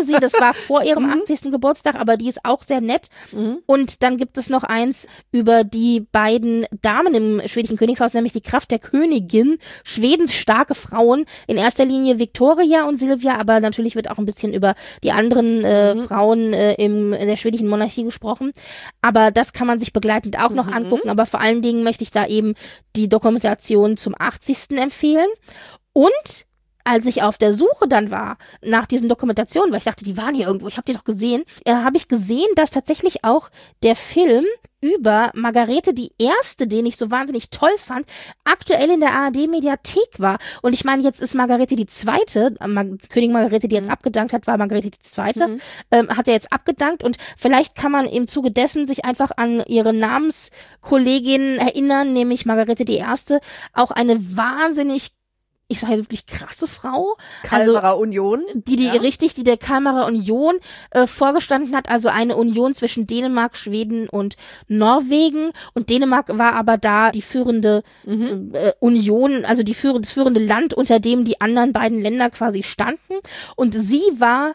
B: sie, das war vor ihrem achtzigsten Geburtstag, aber die ist auch sehr nett.
C: Mhm.
B: Und dann gibt es noch eins über die beiden Damen im schwedischen Königshaus, nämlich die Kraft der Königin, Schwedens starke Frauen, in erster Linie Victoria und Silvia, aber natürlich wird auch ein bisschen über die anderen äh, mhm. Frauen äh, im, in der schwedischen Monarchie gesprochen. Aber das kann man sich begleitend auch noch mhm. angucken, aber vor allen Dingen möchte ich da eben die Dokumentation zum achtzigsten empfehlen. Und als ich auf der Suche dann war nach diesen Dokumentationen, weil ich dachte, die waren hier irgendwo, ich habe die doch gesehen, äh, habe ich gesehen, dass tatsächlich auch der Film über Margarete die Erste, den ich so wahnsinnig toll fand, aktuell in der A R D-Mediathek war. Und ich meine, jetzt ist Margarete die Zweite, äh, Mar- Königin Margarete, die jetzt mhm. abgedankt hat, war Margarete die Zweite, mhm. ähm, hat er jetzt abgedankt und vielleicht kann man im Zuge dessen sich einfach an ihre Namenskollegin erinnern, nämlich Margarete die Erste, auch eine wahnsinnig ich sage wirklich krasse Frau.
C: Kalmarer
B: also,
C: Union.
B: Die, die ja. richtig, die der Kalmarer Union äh, vorgestanden hat, also eine Union zwischen Dänemark, Schweden und Norwegen. Und Dänemark war aber da die führende mhm. äh, Union, also die führende, das führende Land, unter dem die anderen beiden Länder quasi standen. Und sie war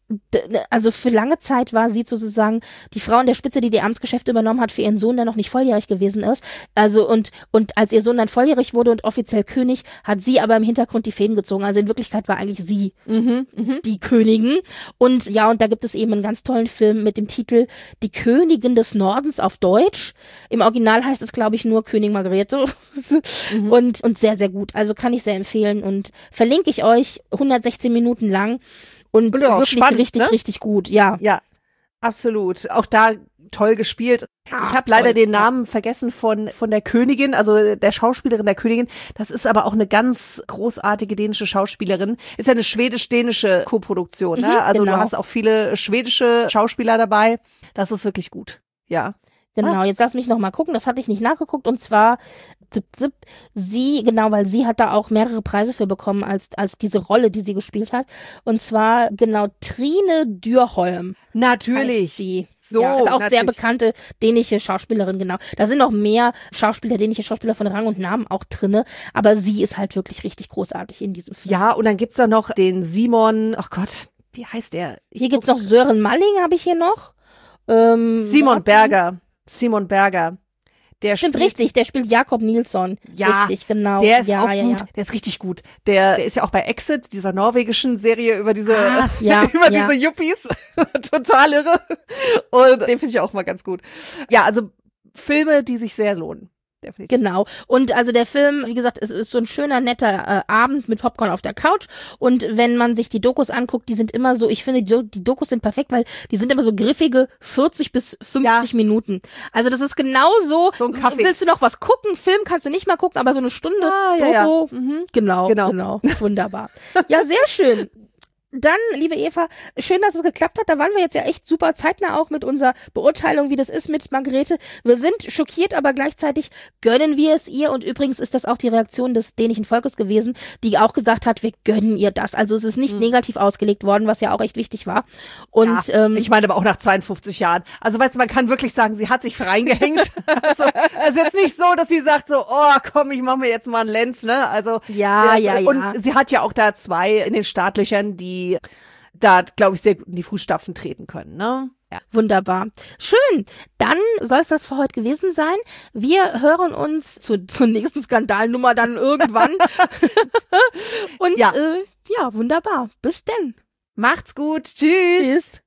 B: also für lange Zeit war sie sozusagen die Frau an der Spitze, die die Amtsgeschäfte übernommen hat für ihren Sohn, der noch nicht volljährig gewesen ist. Also und und als ihr Sohn dann volljährig wurde und offiziell König, hat sie aber im Hintergrund die Fäden gezogen. Also in Wirklichkeit war eigentlich sie
C: mhm,
B: die Königin. Und ja, und da gibt es eben einen ganz tollen Film mit dem Titel Die Königin des Nordens auf Deutsch. Im Original heißt es, glaube ich, nur Königin Margarete. mhm. Und und sehr, sehr gut. Also kann ich sehr empfehlen und verlinke ich euch hundertsechzehn Minuten lang. Und, und wirklich spannend, richtig, ne? richtig gut, ja.
C: Ja, absolut. Auch da toll gespielt.
B: Ja,
C: ich habe leider den Namen vergessen von von der Königin, also der Schauspielerin der Königin. Das ist aber auch eine ganz großartige dänische Schauspielerin. Ist ja eine schwedisch-dänische Koproduktion, ne?
B: Mhm,
C: also
B: genau.
C: du hast auch viele schwedische Schauspieler dabei. Das ist wirklich gut, ja.
B: Genau,
C: ah.
B: jetzt lass mich noch mal gucken, das hatte ich nicht nachgeguckt und zwar zip, zip, sie, genau, weil sie hat da auch mehrere Preise für bekommen als als diese Rolle, die sie gespielt hat und zwar genau Trine Dyrholm.
C: Natürlich.
B: Sie.
C: So,
B: ja, ist auch
C: natürlich.
B: sehr bekannte dänische Schauspielerin, genau. Da sind noch mehr Schauspieler, dänische Schauspieler von Rang und Namen auch drinne, aber sie ist halt wirklich richtig großartig in diesem Film.
C: Ja, und dann gibt's da noch den Simon, ach Gott, wie heißt der? Ich
B: hier gibt's noch Sören Malling, habe ich hier noch. Ähm,
C: Simon Berger. Simon Berger. Der
B: Stimmt,
C: spielt,
B: richtig, der spielt Jakob Nilsson.
C: Ja,
B: richtig, genau.
C: Der ist
B: ja,
C: auch
B: ja,
C: gut,
B: ja.
C: der ist richtig gut. Der, der ist ja auch bei Exit, dieser norwegischen Serie über diese,
B: ah, ja,
C: über
B: ja.
C: diese Yuppies. Total irre. Und den finde ich auch mal ganz gut. Ja, also Filme, die sich sehr lohnen. Definitiv.
B: Genau. Und also der Film, wie gesagt, es ist so ein schöner, netter äh, Abend mit Popcorn auf der Couch. Und wenn man sich die Dokus anguckt, die sind immer so, ich finde, die, die Dokus sind perfekt, weil die sind immer so griffige vierzig bis fünfzig
C: Ja.
B: Minuten. Also das ist genau so,
C: So ein Kaffee.
B: willst du noch was gucken? Film kannst du nicht mal gucken, aber so eine Stunde
C: Ah, ja,
B: Doku,
C: ja. Mhm.
B: genau,
C: Genau.
B: genau, wunderbar. Ja, sehr schön. Dann, liebe Eva, schön, dass es geklappt hat. Da waren wir jetzt ja echt super zeitnah auch mit unserer Beurteilung, wie das ist mit Margarete. Wir sind schockiert, aber gleichzeitig gönnen wir es ihr. Und übrigens ist das auch die Reaktion des dänischen Volkes gewesen, die auch gesagt hat, wir gönnen ihr das. Also es ist nicht mhm. negativ ausgelegt worden, was ja auch echt wichtig war. Und
C: ja,
B: ähm,
C: ich meine aber auch nach zweiundfünfzig Jahren. Also weißt du, man kann wirklich sagen, sie hat sich reingehängt. also es ist jetzt nicht so, dass sie sagt so, oh komm, ich mache mir jetzt mal einen Lenz, ne? Also
B: ja, ja, ja.
C: Und sie hat ja auch da zwei in den Startlöchern, die da, glaube ich, sehr gut in die Fußstapfen treten können, ne? Ja.
B: Wunderbar. Schön. Dann soll es das für heute gewesen sein. Wir hören uns zu, zur nächsten Skandalnummer dann irgendwann. Und
C: ja.
B: Äh, ja, wunderbar. Bis denn.
C: Macht's gut. Tschüss.
B: Tschüss.